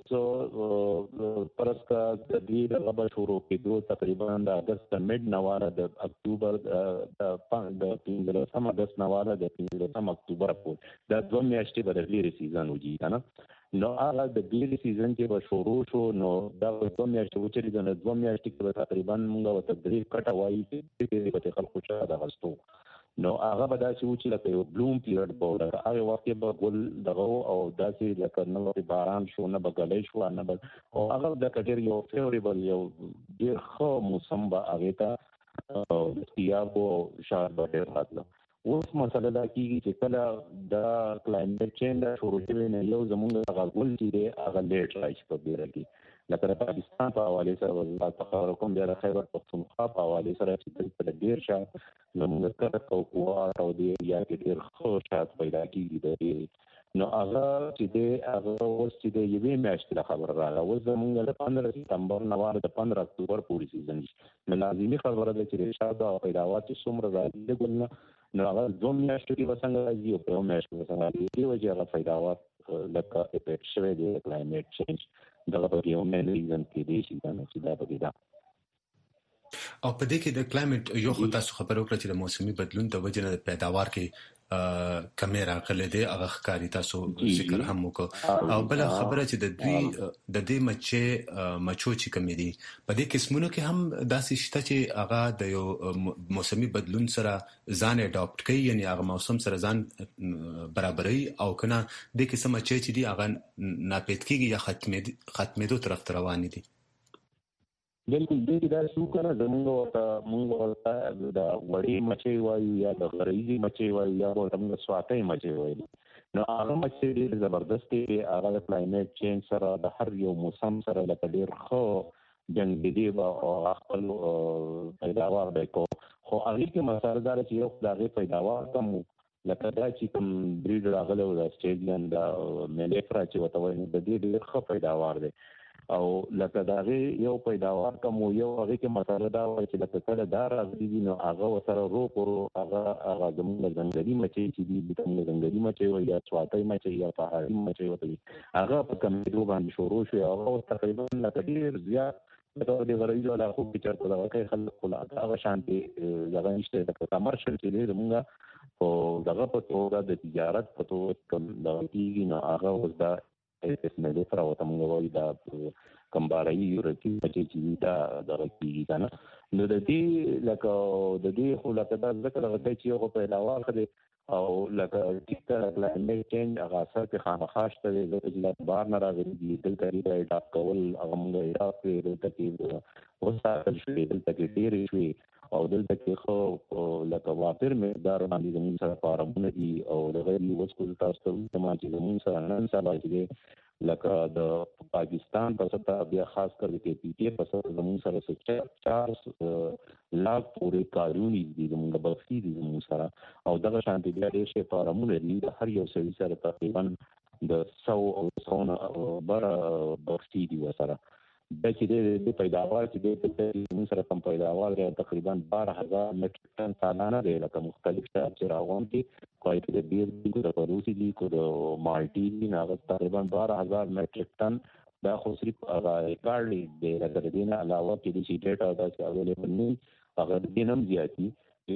اوس پرسکا د دې د غبر شروع کېدو تقریبا د اګست مډ نواله د اکتوبر د 15 اګست نواله د 15 اکتوبر پورې د 2 میاشتې به د ډېرې سیزن وږي کنه نو هغه د ډېرې سیزن کې به شروع شو نو دا 2 میاشتې وچري د 2 میاشتې کې به تقریبا موږ ورته درې کټه وایي چې به خلکو ته د غستو نو هغه به داسې و چې لکه یو بلوم پیریډ به لکه هغه وخت کې به ګل دغه او داسې لکه نه وخت باران شو نه به ګلی شو نه به او هغه د ډېر یو فیوریبل یو ډېر ښه موسم به هغې ته دستیاب او شاید به ډېر راتله. اوس مسله دا کېږي چې کله دا کلایمټ چینج شروع شوی نه یو زمونږ هغه ګل چې دی هغه لیټ راشي په بیره کې لکه د پاکستان په حوالې سره وضاحت په خبره کوم بیا د خیبر پښتونخوا په حوالې سره چې دلته ډېر شات زموږ کرک او کوار او د ایریا کې ډېر ښه شات پیدا کېږي د ډېرې نو هغه چې دی هغه اوس چې دی یوې میاشتې له خبره راغله اوس زموږ د 15 سپتمبر نه واره د 15 اکتوبر پورې سیزن شي نو لازمي خبره ده چې د شات او پیداوار چې څومره راځي د ګل نه نو هغه 2 میاشتې کې به څنګه راځي او په یو میاشت کې به څنګه راځي دې وجې هغه پیداوار لکه افیکټ شوی دی کلایمټ چینج دغه په یو مین ریزن کې دی چې دا پکې ده. او په دې کې د کلایمټ یو خو تاسو خبرو کړه چې د موسمي بدلون د وجې نه د پیداوار کې کمې راغلې دی هغه ښکاري تاسو ذکر هم وکړو او بل خبره چې د دې مچو چې کمې دي په دې قسمونو کې هم داسې شته چې هغه د یو موسمي بدلون سره ځان اډاپټ کوي یعنی هغه موسم سره ځان برابري او کنه د قسم مچې چې دي هغه ناپید کېږي یا ختمېدو طرف ته روان دي. بالکل دې دا څو کنه موږ ورته د وړې مچې وایو یا د غریزي مچې وایو یا موږ سواتې مچې وایو نو هغه مچې ډېر زبردست دي هغه د کلایمټ چینج سره د هر یو موسم سره لکه ډېر ښه جنګ دي او خپل پیداوار به کو خو هغه کې مسله دا چې یو د هغې پیداوار کم لکه دا چې کوم بریډ راغلی و د اسټریلیان د میلیفرا چې ورته وایي د دې ډېر ښه پیداوار دی او لکه داغه یو پیداوار کوم یو هغه کې مسله دا و چې لکه کله دا راځي نو هغه وسره رو پرو هغه زموږ ځنګلي مچي چې دي د ځنګلي مچي او یا چواټي مچي یا پهاړي مچي وته هغه په کمیدو باندې شروع شو هغه تقریبا لکه ډیر زیات د غریزو له خو په چرته دا کوي خلک خلا هغه شانتي دغه نشته د کمرشل چې موږ او دغه په توګه د تجارت په توګه کوم د کیږي نو هغه ودا اسمه د فرا وته موږ وایي دا کمبارای یورتی چې دا د کیږي کنه نو د دې لکه د دې خو لکه دا ذکر غته چې یو په علاوه خدي او لکه چې کلایمټ چینج هغه اثر په خامخاش ته د جلات بار نه راغلي دي دلته لري دا کول هغه موږ اضافه دلته کې وساتل شوی دلته کې ډیر شوی او دلته کې خو لکه وافر مقدار باندې زموږ سره فارمونه دي او د غیر وسکو تاسو ته ما چې زموږ سره نن سبا چې لکه د پاکستان په سطح بیا خاص کر کې پی ټی په سطح زموږ سره 4 لاکھ پورې کارونه دي زموږ بخښي دي زموږ سره او دغه شانتي بیا ډېر شي فارمونه دي هر یو سړي سره تقریبا د 100 او 100 بر بخښي دي وسره د چې د پیداوار چې د موږ سره کم پیداوار تقریبا 12000 میټریک ټن سالانه دی لکه مختلف چې راغون دي کوي د بیر د پروسي دي کو د مالټي دي هغه تقریبا 12000 میټریک ټن دا خو صرف هغه ریکارډ دی لکه د دې علاوه کې د ډیټا دا چې اویلیبل نه هغه د دینم زیاتی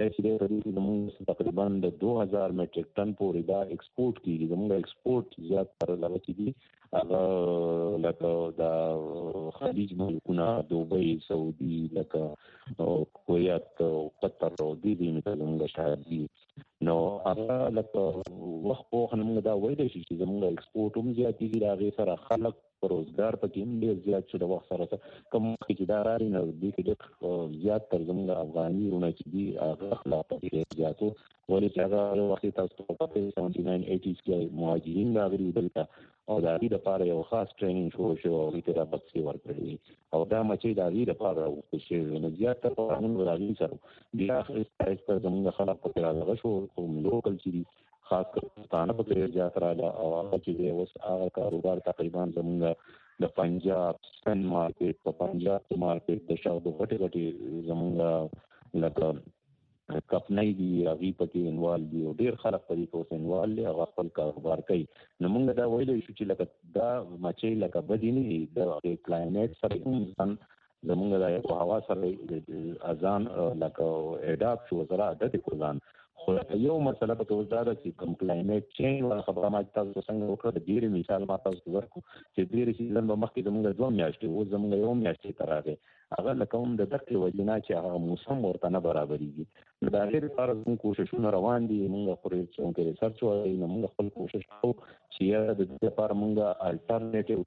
چې موږ تقریبا د 2000 میټریک ټن پورې دا ایکسپورټ کیږي زموږ ایکسپورټ زیات تر لږ دي هغه لکه دا خلیج ملکونه دوبۍ سعودي لکه کویت قطر او دې مثلا موږ شاید دي نو هغه لکه وخت په موږ دا وایي چې زموږ ایکسپورټ هم زیاتېږي دا غي سره خلک روزګار پکې هم ډېر زیات شو د وخت سره کوم چې دا راځي نو دې کې ډېر زیات تر زموږ افغاني رونه چې دي هغه خلاف ډېر زیاتو ولې چې هغه وخت تاسو په 7980 کې مهاجرین راغلي دلته او دا دې لپاره یو خاص ټریننګ شو او دې ته بچي ورکړي او دا مچې دا دې لپاره چې نو زیات تر موږ راغلي سره بیا اساسا زموږ خلک په راغله شو کوم لوکل چې خاص کر ستانه په ډیر زیات راځي او هغه چې اوس هغه کاروبار تقریبا زموږ د پنجاب سن مارکیټ په پنجاب مارکیټ د شاوخوا غټي زموږ لکه کپنۍ دي هغه پکې انوال دي او ډیر خلک په دې کې انوال دي هغه خپل کاروبار کوي نو موږ دا ویلو چې لکه دا مچې لکه بدینی د کلایمټ سره هم زموږ د هوا سره اذان لکه اډاپ شو سره عادت کوزان خو یو مسله په توګه دا چې کوم کلایمټ چینج ولا خبره ما تاسو څنګه وکړه د ډیر مثال ما تاسو ورکو چې ډیر سیزن به مخکې زموږ دوه میاشتې او زموږ یو میاشتې تراغه هغه لکه هم د دقیق وجنا چې هغه موسم ورته نه برابرېږي دا غیر فرض موږ کوششونه روان دي موږ خوري چې ریسرچ وایي موږ خپل کوشش کوو چې د دې لپاره موږ الټرنیټیو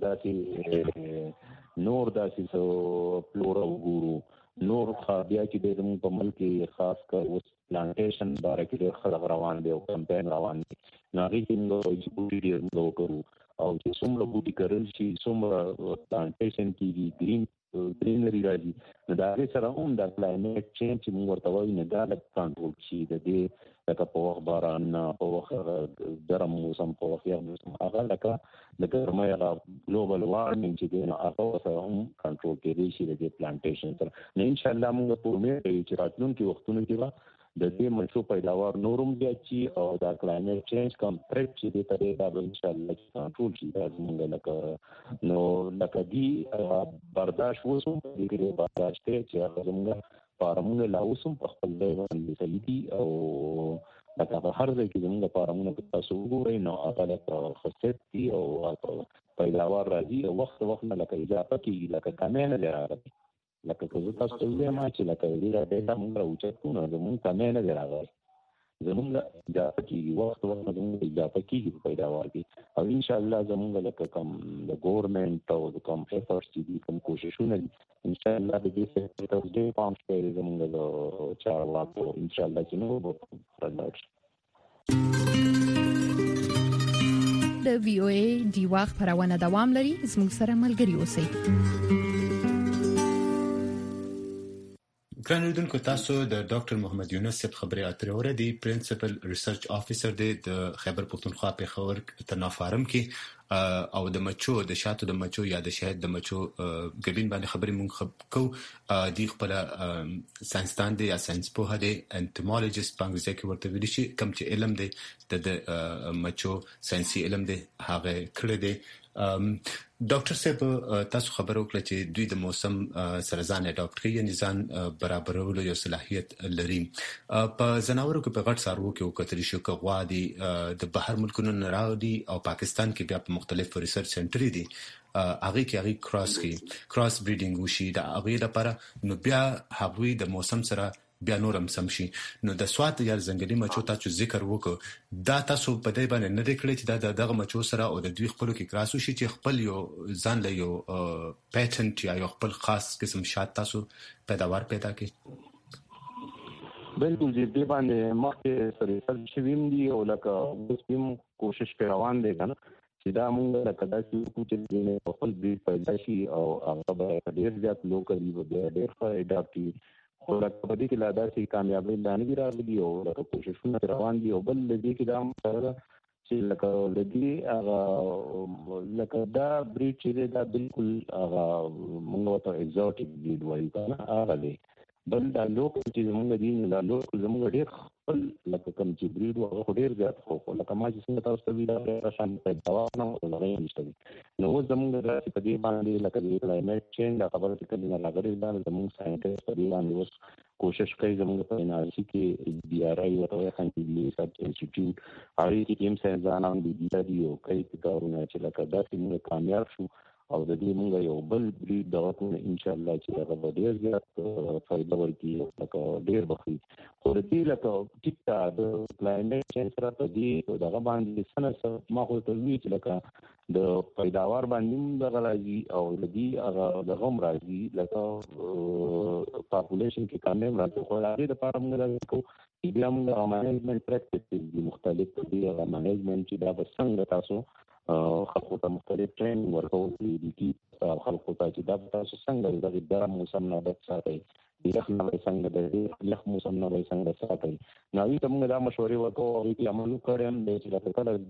داسې نور داسې سو پلورو ګورو نور بیا چې د په ملک خاص کر اوس پلانټیشن باره کې ډېر خلک روان دي او کمپاین روان دي نو هغې کې موږ چې بوټي ډېر موږ وکړو او چې څومره بوټي کرل شي څومره پلانټیشن کېږي ګرینري راځي نو د هغې سره هم د کلایمټ چینج چې موږ ورته وایو نو دا لږ کنټرول شي د دې لکه په وخت باران په وخت ګرم موسم په وخت یخ موسم هغه لکه د ګرمۍ هغه ګلوبل وارمنګ چې دی نو هغه سره هم کنټرول کېدی شي د دې پلانټیشن سره نو انشاءالله موږ په امید کوي چې راتلونکي وختونو کې به د دې مچو پیداوار نورم زیات شي او دا کلایمټ چینج کم تھریټ چې دی ته دا به انشاءالله کنټرول شي دا موږ لکه نو لکه دی برداشت وسو دې کې برداشت چې هغه موږ فارمونه لاوسم په خپل ځای باندې سلیدي او لکه په هر ځای کې زموږ فارمونه په تاسو وګورئ نو هغه لکه خصوصیت دي او پیداوار راځي او وخت نه لکه اضافه کېږي لکه کمې نه دی راغلی لکه که زه تاسو ته ووایم چې لکه دې ډېټا موږ راوچت کړو نو زموږ کمې نه دی راغلی زموږ اضافه کېږي وخت نه زموږ اضافه کېږي په پیداوار کې او انشاءالله زموږ لکه کوم د ګورنمنټ او د کوم ایفرټس چې دي کوم کوششونه دي انشاءالله د دې سکتور ډېر پام کوي زموږ د چارواکو انشاءالله چې نو به راځي د وی او ای دیوا خبرونه دوام لري زموږ سره ملګري اوسئ ګرانوردونکو تاسو د ډاکټر محمد یونس صاحب خبرې اترې اوریدي پرنسپل ریسرچ افیسر د خیبر پختونخوا پیښور تنا فارم کې او د مچو د شاتو د مچو یا د شهد د مچو ګډین باندې خبرې مونږ کو د خپل ساينسدان دی یا ساينس په هدي انټمولوژیست باندې ځکه ورته ویل شي کوم چې علم دی د مچو ساينسي علم دی هغه کړی دی ډاکټر صاحب تاسو خبرو کړل چې دوی د موسم سره ځان اډاپټ کوي یعنی ځان برابرولو یو صلاحیت لري په زناورو کې په غټ سارو کې وکړل شو چې غوا دي د بهر ملکونو نه راوړي او پاکستان کې بیا په مختلف ریسرچ سنټر دي هغه کې هغه کراس بریډینګ وشي د هغه لپاره نو بیا هغوی د موسم سره بیا نورم سم شي نو د سوات یا ځنګلي مچو تاسو ذکر وکړو دا تاسو په دې باندې نه دی کړی چې دا دغه مچو سره او د دوی خپل کې کراسو شي چې خپل یو ځان له یو پیټنټ یا یو خپل خاص قسم شات تاسو پیداوار پیدا کړي بالکل دې باندې مخکې سره سویم دي او لکه اوس هم کوشش روان دي کنه چې دا موږ لکه دا چې د خپل دې پیدا شي او هغه به ډیر زیات لوکلي به ډیر ښه اډاپټ او لکه په دې کې لا داسې کامیابی باندې راغلي او لکه کوششونه روان دي او بل دې کې دا مسله چې لکه لدې هغه لکه دا بریډ چې دا بالکل هغه موږ ته ایگزوټیک بریډ وایي کنه هغه دی بل دا لوکل چې موږ دي دا لوکل زموږ ډېر خپل لکه کوم چې بریډ هغه ډېر زیات خو لکه ما چې څنګه تاسو ته ویل شان پیداوا نه ولغې نشته نو زموږ د په دې باندې لکه د کلایمټ چینج د خبرې کې نه لګړې دا زموږ ساينټیست په دې باندې اوس کوشش کوي زموږ په اناليسي کې بي ار اي او خانتي ریسرچ انسټیټیوټ اړ کې هم څنګه ځانان دي او کوي کارونه چې لکه دا چې موږ کامیاب شو او د دې موږ یو بل بریډ دغه ان شاء الله چې هغه ډیر زیات فائدہ ورکړي لکه ډیر بخي خو د دې لکه ټیکا د کلایمټ چینج سره په دې دغه باندې سنه ما خو ته وی چې لکه د پیداوار باندې دغه راځي او د دې هغه دغه راځي لکه پاپولیشن کې کمې راځي خو هغه د پاره موږ راځو بیا موږ مانجمنت پریکټیسز دي مختلف دي هغه مانجمنت چې دا څنګه تاسو خلقو ته مختلف ټرین ورکول دي خلقو ته چې دا تاسو څنګه د ګرم موسم نه بچ ساتي یخ نه څنګه د یخ موسم نه څنګه ساتي نو وی کومه دا مشورې ورکو او چې عمل کړم د چې کله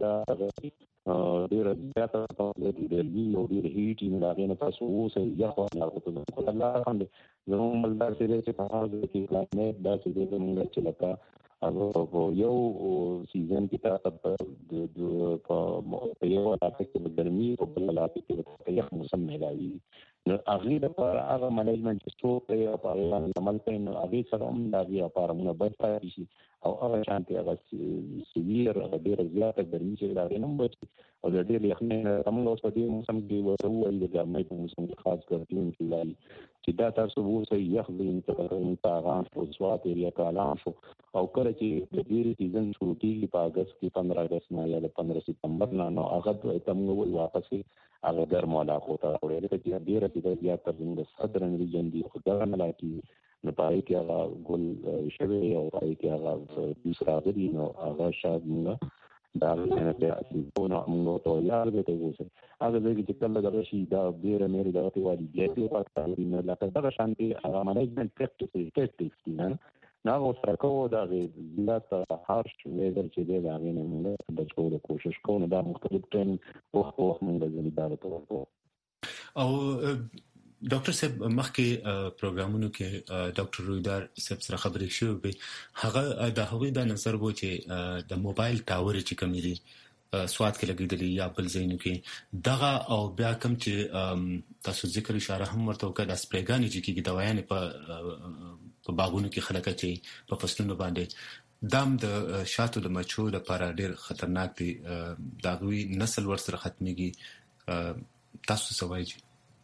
دا ډیر زیاته د دې او د هیټ نه راغی تاسو اوس یخ نه راغلی الله باندې زموږ ملدار چې په هغه کې کلایمټ دا چې د موږ چې لکه هغه یو سیزن کې تاسو په یو علاقه کې د ګرمي او بل علاقه کې د یخ موسم نه راځي نو هغه د هغه مانجمنت چې څو په اړه عمل کوي نو هغه سره هم دا بیا په اړه موږ باید پاتې شي او هغه شانتي هغه سویر هغه ډیر زیاته ګرمي چې راغلی نو بچي او د ډیر یخنۍ موږ اوس په دې موسم کې ورته د ګرمۍ په موسم کې خاص ګرځي چې دا تاسو وو یخ دې په اغان په سوات ایریا کې اعلان شو او کله چې د دې سیزن شروع کیږي په اگست کې 15 اگست نه یا 15 سپتمبر نه نو هغه ته موږ واپس هغه ګرم علاقو ته وړل چې ډیره د زیاتره د صدرن ریجن دی خو دا نه لاتي نو پای کې هغه ګل شوی او پای کې هغه دوسرا غوډي نو هغه شاید موږ دا نه ته نو موږ ته یاد به وځي هغه چې کله دا شي دا ډیره مېری دا ته وایي چې په پاتې نه لکه دا شانتي هغه مانجمنت پریکټیسز نه نو سره کوو دا زیات هارش ویدر چې دی دا غوښنه موږ د ټولو کوشش کوو دا مختلف ټیم او موږ د زمیدار ته او ډاکټر صاحب مخکې پروګرامونو کې ډاکټر رویدار صاحب سره خبرې شوې به هغه د هغوی د نظر وو چې د موبایل ټاور چې کوم دي سواد کې لګیدلی یا بل ځایونو کې دغه او بیا کوم چې تاسو ذکر اشاره هم ورته وکړه د سپریګانې چې کې دوايانې په باغونو کې خلک چې په فصلونو باندې دام د شاتو د مچو لپاره ډېر خطرناک دي دا غوي نسل ورسره ختميږي تاسو سوایي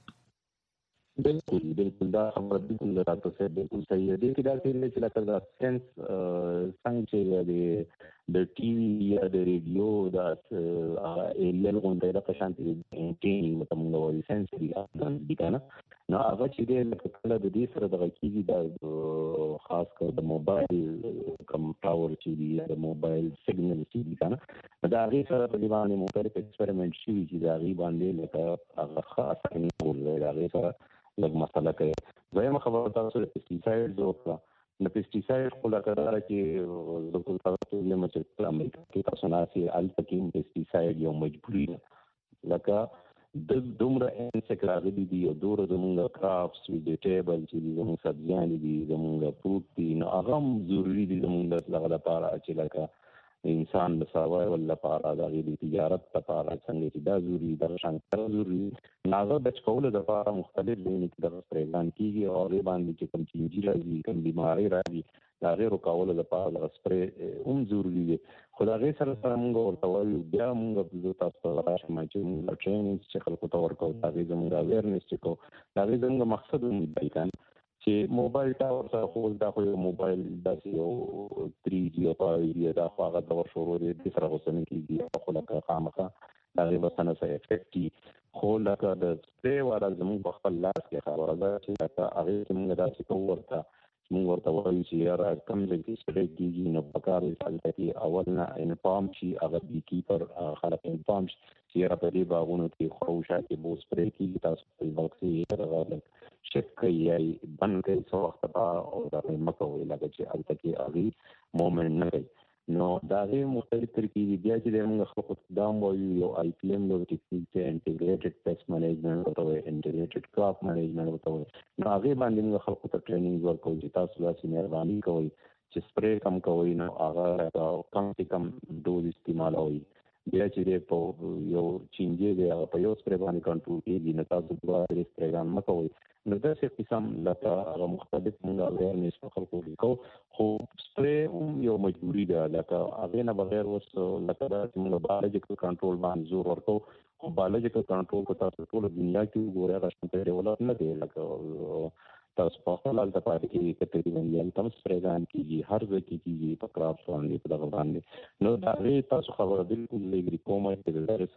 بالکل دا خبره بالکل راته څه بالکل صحیح دی چې دا چې لکه دا سنس څنګه چې د ټي وي یا د ریډیو دا ایریل غونډه د پښانتي انټینګ متمنه وایي سنس دی کنه نو هغه چې د کله د دې سره د کیږي د خاص کر د موبایل کم پاور چې دی د موبایل سیګنل چې دی کنه دا هغه سره په باندې مختلف ایکسپریمنټ شي چې دا غي باندې لکه هغه خاص نه کول دا هغه سره لږ مسله کوي زما خبره تاسو د پیسټیسایډ وکړه نو پیسټیسایډ خو لکه دا چې د ټول تاسو یې مچ امریکا کې تاسو نه سي الټکین پیسټیسایډ یو مجبوري ده لکه د دومره انسکراغلي دي او دوره زموږ کرافټس ویجیټیبل چې زموږ سبزیان دي زموږ فروټ دي نو هغه ضروري دي زموږ لپاره چې لکه انسان د سروایول لپاره د غیر تجارت لپاره څنګه چې دا ضروري د شانتر ضروري ناغه د کولو لپاره مختلف دي چې د پرېګان کیږي او غیر باندې چې کوم چې راځي کوم بیماری راځي دا غیر کولو لپاره د سپری ضروري دي خدای سره موږ ورته وایو بیا موږ د تاسو لپاره چې موږ ټریننګ چې خلکو ته ورکو دا زموږ اویرنس چې کو دا زموږ مقصد دی چې موبایل ټاور سره خو دا خو موبایل داسې یو 3G او 5G دا هغه د شروع دي سره اوسنه کیږي خو لکه خامخا دا غي وسنه سره افیکټي خو لکه د سپری واره زموږ په خپل لاس کې خبره ده چې لکه هغه موږ داسې موږ ورته وایو چې یاره کوم ځای کې سپری کیږي نو په کار کې اول نه انفارم شي هغه بي کیپر خلک انفارم شي چې یاره په دې باغونو کې خوشا کې بو سپری کیږي تاسو په وخت کې راغلی چک کوي بند کوي څو وخت او دا مکوې لکه چې الته کې اغي مومنت نه کوي نو دا غي مختلف طریقې بیا چې موږ خپل قدام وایو یو IPM نو ټیکنیک ته انټیګریټډ پیسټ منیجمنت ورته انټیګریټډ کراپ منیجمنت ورته نو هغه باندې موږ خپل ته ټریننګ ورکوو چې تاسو لاسي مهرباني کوئ چې سپری کم کوئ نو هغه کم سے کم ډوز استعمالوي بیا چې په یو چینجه دی هغه په یو سپری باندې کنټرول کیږي نو تاسو دوه سپریګان مکوئ نو دا څه قسم لکه مختلف موږ اویرنس خلکو لیکو خو سپری یو مجبوري ده لکه هغه نه بغیر وس لکه دا موږ بایولوژیکل کنټرول باندې زور ورکو خو بایولوژیکل کنټرول په تاسو ټول دنیا کې ګوریا راځي ډیولپ نه دی لکه تاسو په خپل حالت باندې کې تقریبا یو تم سپریګان کیږي هر ځای کې کیږي په کرافټ باندې په دغه باندې نو دا تاسو خبره بالکل لګري کومه چې د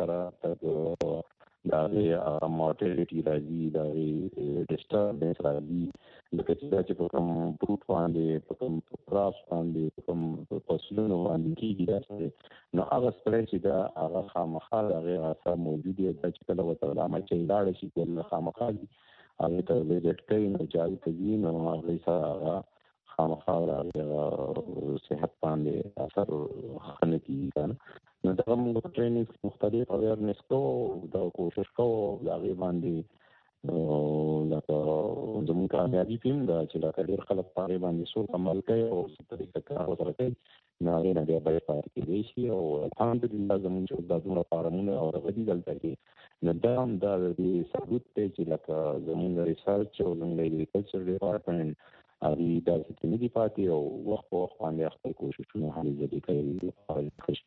سره دا مورټیلیټي راځي دا ډسټربنس راځي لکه چې په کوم فروټ باندې په کوم کرافټ باندې په کوم فصلونو باندې کیږي دا نو هغه سپری چې دا هغه خامخا هغه اثر موجود دی چې کله وته عمل چې لاړ شي کله خامخا هغه ته ویزټ کوي نو جاري کوي نو هغه سره خامخا صحت باندې اثر خنه کیږي نو دا موږ ټریننګ مختلف اویرنس کو دا کوشش کو دا غي باندې لکه زموږ کامیابی پیم دا چې لکه ډېر خلک پاره باندې سو عمل کوي او طریقه کار وکړي نو هغه نه بیا پاره کې شي او الحمدلله زموږ د دوه فارمونه او غدي دلته کې نو دا هم دا د ثبوت ته چې لکه زموږ ریسرچ او زموږ اګریکلچر ډپارټمنټ هغه دا چې نه دی پاتې او وخت په وخت باندې خپل کوششونه هلي ځدي کوي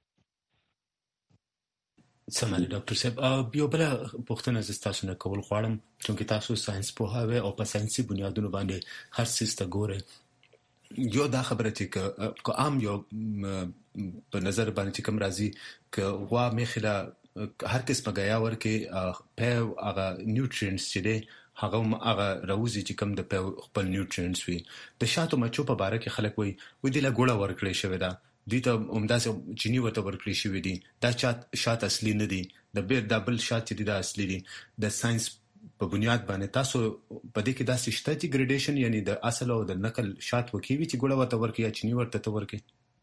سمال ډاکټر صاحب یو بل پوښتنه زه تاسو نه کول غواړم چې تاسو ساينس پوهاوی او په ساينسي بنیادونو باندې هر څه ست ګورئ یو دا خبره چې که عام یو په نظر باندې کوم راځي ک وا مخله هر کس په غیا ورکه په هغه نیوټرینټس چې دي هغه راوځي چې کوم د خپل نیوټرینټس وي د شاتو مچو په باره کې خلک وي د لا ګوړه ورکړې شوی دا دي ته عمداسه چيني ورته ورکړی شوی دي دا شات اصلي نه دي د بیر دبل شات چې دا اصلي دي د ساينس په بنیاد باندې تاسو په دې کې دا سشته چې ګریډیشن یعنی د اصل او د نقل شات وکوي چې ګوړه ورته ورکړي یا چيني ورته ورکړي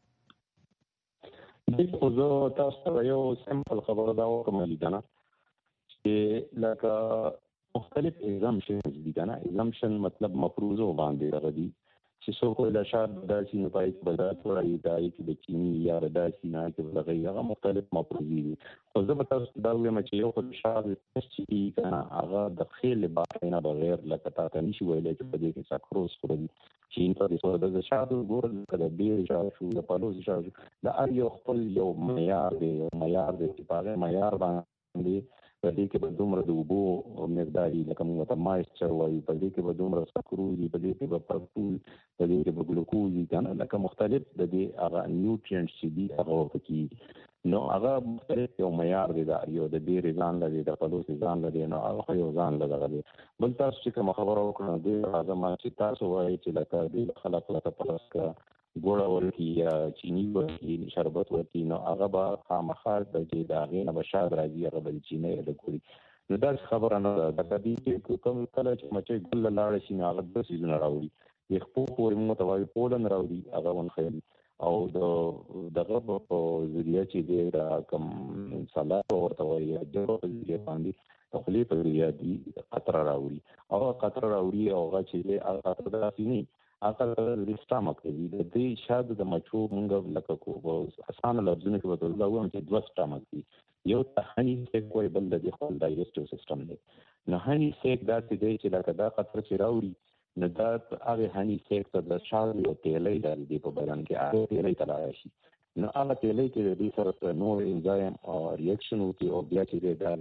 د خو تاسو یو سمپل خبره دا کوم لیدنه چې لکه مختلف ایگزامشنز دي کنه ایگزامشن مطلب مفروضو باندې راغلي چې څو کوله شاد داسې نه پای په داسې وایي دا چې د چینی یا داسې نه چې لغوي هغه مختلف مفروضي دي خو زه به تاسو دا وایم چې یو خو شاد چې کنه هغه د خیل باندې بغیر لکه تاسو نشي ویلای چې په دې کې ساکروس خوري چې په دې سره د شاد ګور کله به شاد شو د پالوز شاد د ار یو خپل یو معیار دی چې په معیار باندې په دې کې به دومره د اوبو مقداري لکه موږ ته مایسچر وایي په دې کې به دومره سکروزي په دې کې به پرتول په دې کې به ګلوکوز کنه لکه مختلف د دې هغه نیوټرینټس چې دي هغه پکې نو هغه مختلف یو معیار دی دا یو د دې ځان لري د پلوس ځان لري نو هغه یو ځان لري بل تاسو چې کوم خبره وکړه دې اعظم چې تاسو وایي چې لکه دې خلک لکه پرسکا ګوړه ورکی یا چینی ورکی شربت ورکی نو هغه به خامخا د دې داغې نه بشاد راځي هغه بل چینه د ګوري نو دا خبره نه ده د دې کوم کله چې مچې ګل لاړ شي نه هغه د سيزونه راوړي د خپل پورې متوازی پولن راوړي هغه ونخېل او دغه په ذریعہ چې د کم صلاح ورته وایي د ذریعہ باندې تخلیق ذریعہ دي خطر راوړي او خطر راوړي او هغه چې هغه خطر درافینی هغه د استعمال کوي د دې شاده د مچو موږ لکه کو اسانه لفظونه کې وته دا وایم چې دوه استعمال کوي یو تهنی سیک کوئی بل د خپل ډایجسټیو سیستم دی نه هنی سیک دا چې لکه دا خطر چې راوړي نو دا هغه هنی سیک ته د شاو او تیلې د په بدن کې هغه تیلې تلای شي نو هغه تیلې چې د دې سره نور انزایم او ریاکشن وکړي او بیا چې دا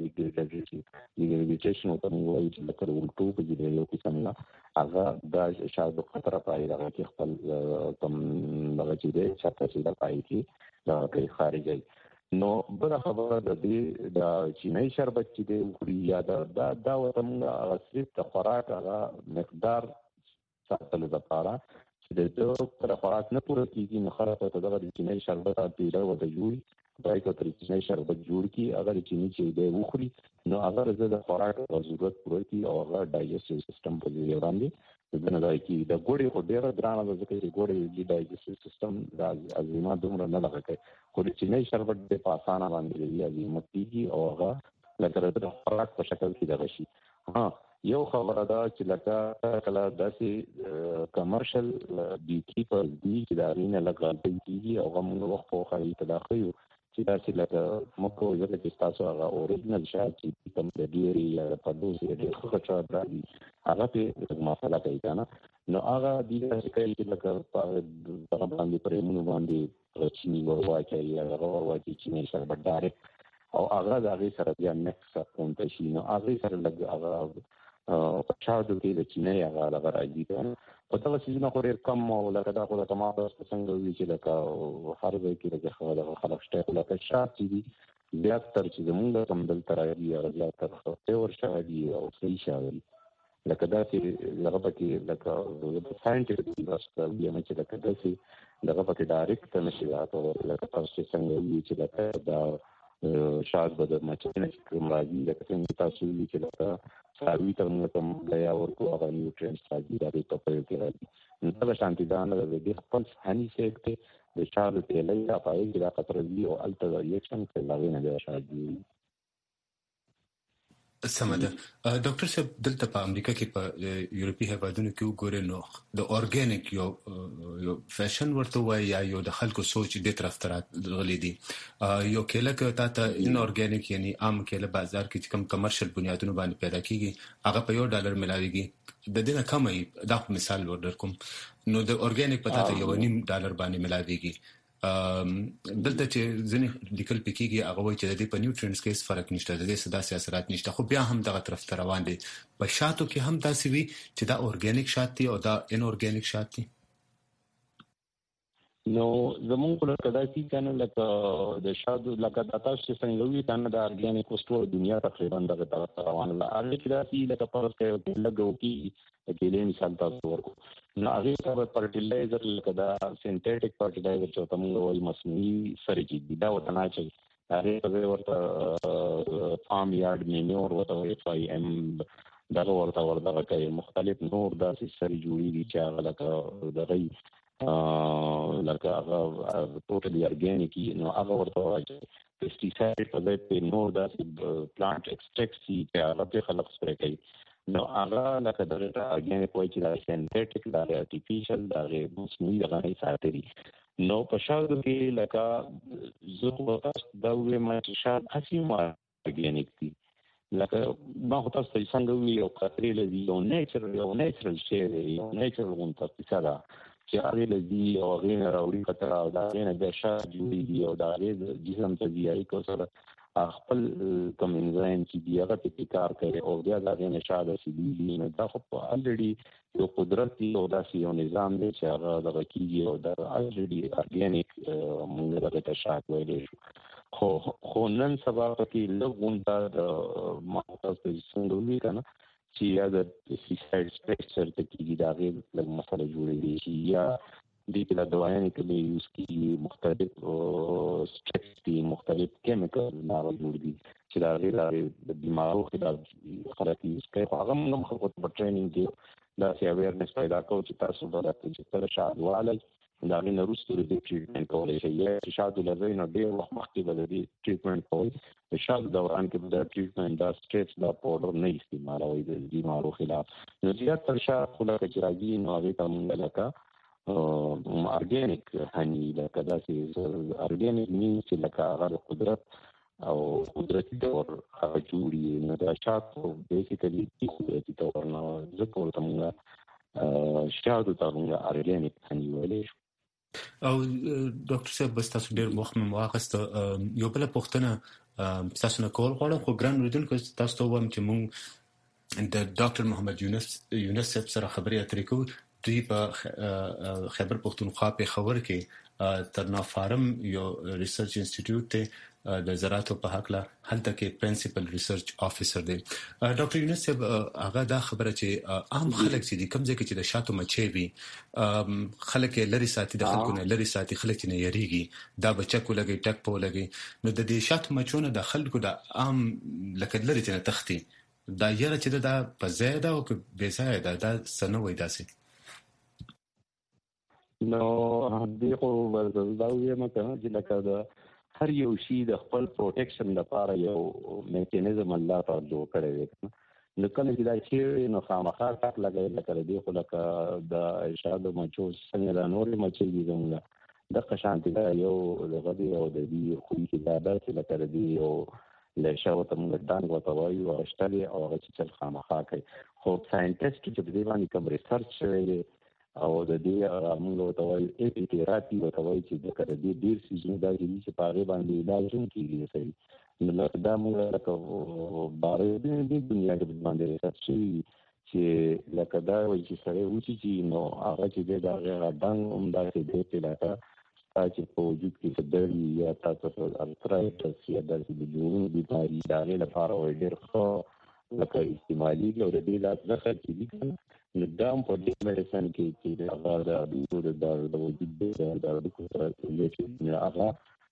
ریګریټیشن او تمو وایي چې لکه ولټو په دې یو قسم نه هغه دا شاو د خطر پای راغی خپل تم هغه چې د چاته چې د پای کې دا کې خارجي نو بل خبره د دې د چینای شربت چې د وګړي یا دا وته موږ صرف د خوراک هغه مقدار ساتل لپاره چې د خوراک نه پوره کیږي نو خلاص ته دغه چینای شربت پیدا وته جوړي دای کو تر چینای شربت جوړ کی اگر چینی چې د وګړي نو اگر د خوراک ضرورت پوره کی او هغه ډایجسټیو سیستم په دې وړاندې د نه کی د ګوړې په ډیره درانه د ځکه چې ګوړې د ډایجسټیو سیستم د ازمه دومره نه لګي خو د چینای شربت په اسانه باندې دی ازمه کیږي او هغه لکه د خوراک په شکل کې دغه شي یو خبره ده چې لکه کله داسې کمرشل بیټي په دې کې دا رینه لګال کیږي او موږ وخت په خالي تداخل چې دا چې لکه مکو ځکه چې تاسو هغه اوریجنل شات چې کوم د ډیری یا په دوه دې خو څه راځي هغه په مسله کوي کنه نو هغه د دې چې لکه په باندې پرېمونو باندې چینی ورواچي یا ورواچي چینی شربت ډایرکټ او هغه د هغه سره بیا مکس کوونته شي نو هغه سره لګ هغه په چاودو کې د چینی هغه لږ راځي کنه په دغه سيزونه خو ډېر کم او لکه دا خو د ټماټر څنګه وی چې لکه هر ځای کې د خلک خلک شته لکه شات دي بیا تر چې زمونږ کم دل تر راځي هغه بیا تر څو ورشه دي او صحیح شاوي لکه دا چې لغه پکې لکه د ساينټیفیک راځي بیا چې لکه دا چې لغه پکې ډایرکټ نشي راځي لکه تاسو څنګه وی چې لکه دا شات به د مچنه کوم راځي لکه څنګه تاسو وی چې لکه ساوي ته موږ د یا ورکو هغه نیوټرینټس راځي دا په پوهه کې راځي نو دا شانتي دا نه د خپل هني سیکټ د شاو تیلې را پای کې دا خطر دی او الټا ریاکشن کې لاغې نه دی شاجي سمده ډاکټر صاحب دلته په امریکا کې په یورپی هیوادونو کې وګورئ نو د اورګانیک یو فیشن ورته وایي یا یو د خلکو سوچ د طرف ته غلي دي یو کله کې تا ان اورګانیک یعنی عام کله بازار کې کم کمرشل بنیادونو باندې پیدا کیږي هغه په $1 ملاويږي د دې نه کمه دا مثال ورډر کوم نو د اورګانیک په تاسو $1.5 باندې ملاويږي دلته چې ځنې لیکل پکېږي هغه وایي چې د دې په نیوټرینټس کې هیڅ فرق نشته د دې سداسي اثرات نشته خو بیا هم دغه طرف ته روان دي په شاتو کې هم داسې وي چې دا اورګانیک شات دي او دا ان اورګانیک شات دي نو زمونږ په لکه داسې کنه لکه د شاتو لکه تاسو څنګه وی کنه د اورګانیک کوسټور دنیا تقریبا دغه طرف روان ده هغه چې داسې لکه پرس کې لګو کې کېلې مثال تاسو ورکو نو هغه سره فرټیلایزر لکه دا سنتیټیک فرټیلایزر چې تاسو وایي مصنوعي سره کې دا وته نه چي هغه په ورته فارم یارد مینور ورته FIM دا ورته کوي مختلف نور داسې سره جوړي چې هغه لکه هغه ټوټلی اورګانیک نو هغه ورته وایي پیسټیسایډ په دې نور داسې پلانټ ایکستراکټ چې هغه په خلق سره کوي نو هغه لکه د اورګانیک وایي چې دا سنتیټیک دا آرټیفیشل دا مصنوعي دغه نه ساتري نو په شاوو کې لکه زه تاسو دا وې ما چې شاد اسیمه اورګانیک دي لکه ما تاسو څنګه وی او خطرې لدی او نیچرل شی او نیچرل غونټه څه چې هغه لدی او غیر راوړي خطر او دا غیر د شاد جوړي او دا غیر جسم ته دی کو سره خپل کوم انزایم چې دی هغه په کار کوي او بیا دا غیر نشاد سي دی نو دا خو الریډي یو قدرتي او داسې یو نظام دی چې هغه د کیږي او دا الریډي اورګانیک موږ دغه ته شات ویلې خو نن سبا کې لږونته د ماته څنګه وی کنه چې یا د سیسایډ سپیکچر ته کېږي دا غیر لږ مسله جوړېږي یا دي کې د دوايانو کې یوز کی مختلف سټریپس دي مختلف کیمیکل جوړ دي چې دا غیر د بیمارو خلاف خلک یوز کوي هغه موږ خلکو ته ټریننګ دی دا سی اویرنس پیدا کوي چې تاسو به د تجربه شاهدواله دا غي نورستو د ټریټمنټ کولای شي یا شاده لږه نه ډیر وخت مخکې به د ټریټمنټ کوي په شاده دوران کې د ټریټمنټ دا سټریپس دا پاوډر نه استعمالوي د بیمارو خلاف نو زیات تر شاده خلک چې راځي نو هغه ته موږ لکه ارګانیک هني لکه دا چې ارګانیک مینس چې لکه هغه قدرت او قدرتي تور هغه جوړي نو دا شاده بیسیکلی قدرتي تور نه ځکه ورته موږ شاده ته موږ ارګانیک هني ویلې او ډاکټر صاحب بس تاسو ډیر وخت مې واغست یو بل پوښتنه تاسو نه کول غواړم خو ګران اوریدونکو تاسو ته وایم چې مونږ د ډاکټر محمد یونس سره خبرې اترې کوو دوی په خیبر پختونخوا په خبر کې ترنا فارم یو ریسرچ انسټیټیوټ ته د زراعتو په حق له هلته کې پرنسپل ریسرچ افیسر دی ډاکټر یونس صاحب هغه دا خبره چې عام خلک چې کوم ځای کې چې د شاتو مچي وي خلک لري ساتي د خلکو نه لري ساتي خلک نه یریږي دا بچکو لګي ټک په لګي نو د دې شاتو مچونه د خلکو د عام لکه لري چې تختی دا یره چې دا په زیاده او په بزاده دا سنوي داسې نو دې خو دا ویمه چې لکه دا هر یو شی د خپل پروټیکشن لپاره یو میکانیزم الله تعالی جوړ کړی دی نو کله چې دا چې نو خامخا کار لګي لکه دې خو لکه د شاده مچو څنګه د نور مچي دي زموږ د قشانتي دا یو لغدي او د دې خو چې دا د لکه دې یو له شاوته موږ دان غوتوي او اشتري او چې خامخا کوي خو ساينټیسټ چې په دې باندې کوم ریسرچ کوي او د دې موږ ته وایي ایپیتراپي او توای چې د کړه ډیر سيزونه د دې چې پاره باندې علاج کیږي صحیح نو دا موږ ته بارے د دنیا کې باندې ریسرچ چې لکه دا وایي چې سره وچی چې نو هغه چې دا غیر دنګ عمده دې په لکه چې په وجود کې صدري یا تاسو ارترایټس یا د جوړونې بیماری دا لپاره ډیر خو لکه استعمالي او د دې لپاره چې لیکل نو دا په دې مېډیسن کې چې هغه د وجود د کومه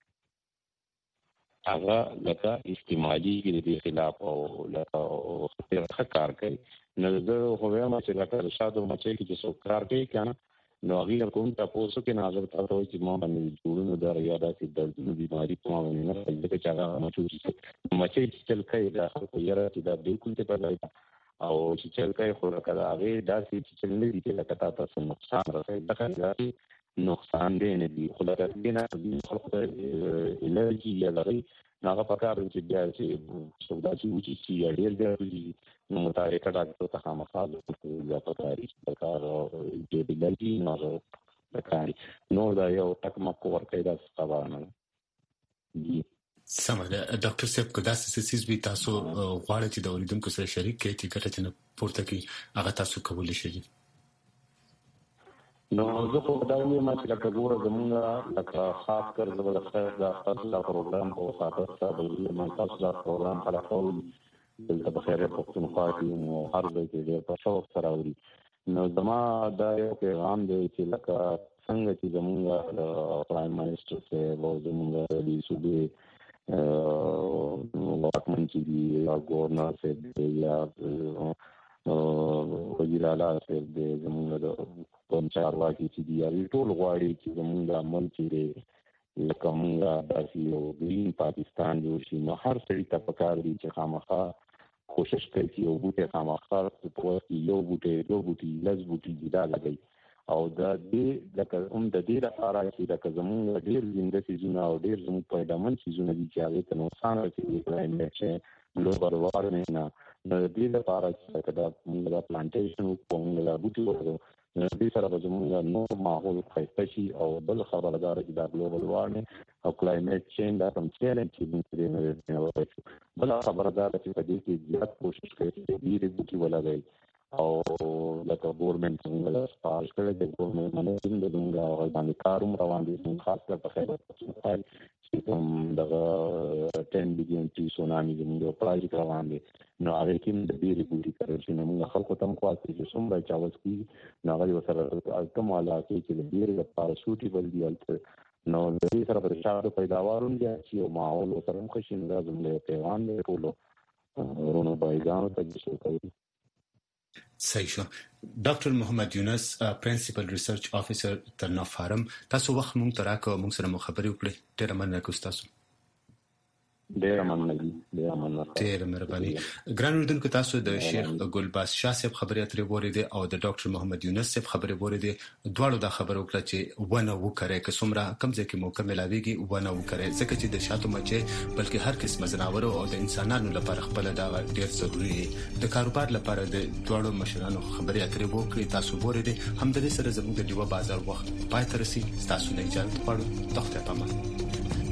هغه لکه استعمالي کې د خلاف او لکه خطر کار کوي نو زه خو وایم چې لکه شاده مچي کې چې څوک کار کوي کنه نو هغه کوم تاسو کې نظر تاسو چې ما باندې جوړونه دا یاده چې د بیماری په معنی نه راځي چې هغه مچي چې چل کوي دا خو یاره چې دا بالکل ته پرځای او چې چل کوي خو راکړه هغه داسې چې چل نه دي چې تاسو نقصان راځي دا کوي نقصان دی نه دي خو لکه دې خلکو ته الرجی یا لري هغه پکاره چې بیا چې سودا چې یا ډېر دی نو متعلقه ډاکټر ته خامخا یا پکاري پکار چې د لګي نو پکاري نو دا یو ټکمه ورکړی دا څه دی سمه ده ډاکټر صاحب کو داسې سیس به تاسو غواړئ چې د اوریدونکو سره شریک کړئ چې ګټه چې پورته کې هغه تاسو کولی شئ نو زه په دا وایم چې لکه ګوره زمونږ لکه خاص کر د خیر د خاص پروګرام او خاطر سره د منطقه د پروګرام خلاصول د بخیر پختونخوا کې او هر ځای کې ډېر په شوق سره وري نو زما دا یو پیغام دی چې لکه څنګه چې زمونږ پرایم منسټر سره او زمونږ د صوبې واکمن چې دی یا ګورنر سره یا وزیر اعلی سره د زمونږ کوم چارواکي چې دی ټول غواړي چې زمونږ عمل چې لکه موږ داسې یو ګرین پاکستان جوړ شي نو هر سړي ته پکار دی چې خامخا کوشش کوي چې یو بوټي خامخا په یو بوټي دوه بوټي لږ بوټي دا لګي او دا دې لکه د دې لپاره چې لکه زمونږ ډېر زنده سيزونه او ډېر زموږ پیدامن سيزونه دي چې هغه ته نقصان رسوي کلایمټ چې ګلوبل وارمنګ نه د دې لپاره چې دا موږ پلانټیشن کوو دا بوټي ورو دې سره زموږ نور ماحول ښایسته شي او بل خبردار چې دا ګلوبل وارمنګ او کلایمټ چینج دا کوم چیلنج چې موږ بل خبردار چې په دې کې زیات کوشش کوي چې دې بوټي ولګي او لکه ګورنمنت څنګه سپارښت کړی د ګورنمنت باندې د موږ باندې کاروم روان دي خاص کر په خیر چې کوم دغه 10 بلین انټي سونامي زموږ پروژه روان دي نو هغه کې د بیرې بوټي کړل چې موږ خلکو تم خاصه چې څومره چاوس کی نو هغه سره کوم علاقه کې د بیرې لپاره سوټیبل دی نو د دې سره پر شاده پیداوارونه چې او ماحول سره مخشین لازم له پیوان له ټولو ورونو بایګانو ته چې کوي. صحیح شو. ډاکټر محمد یونس پرنسپل ریسرچ افیسر ترنا فارم تاسو وخت مونږ تراکو مونږ سره خبرې وکړې ډېر مننه کوم تاسو. ډېر مننه. ډېر مهرباني. ګران اوردونکو تاسو د شیخ ګلباز شاه صاحب خبرې اترې وریدي او د ډاکټر محمد یونس صاحب خبرې وریدي دواړو دا خبرو وکړه چې ونه وکړي که څومره کم ځکه موقع ملاويږي ونه وکړي ځکه چې د شاتو مچې بلکې هر قسم ځناور او د انسانانو لپاره خپل دا ډېر ضروري د کاروبار لپاره د دواړو مشرانو خبرې اترې وکړي تاسو وریدي هم د دې سره زموږ د ډیوا بازار وخت پای تر سي تاسو نه اجازه غواړم ډاکټر پامان.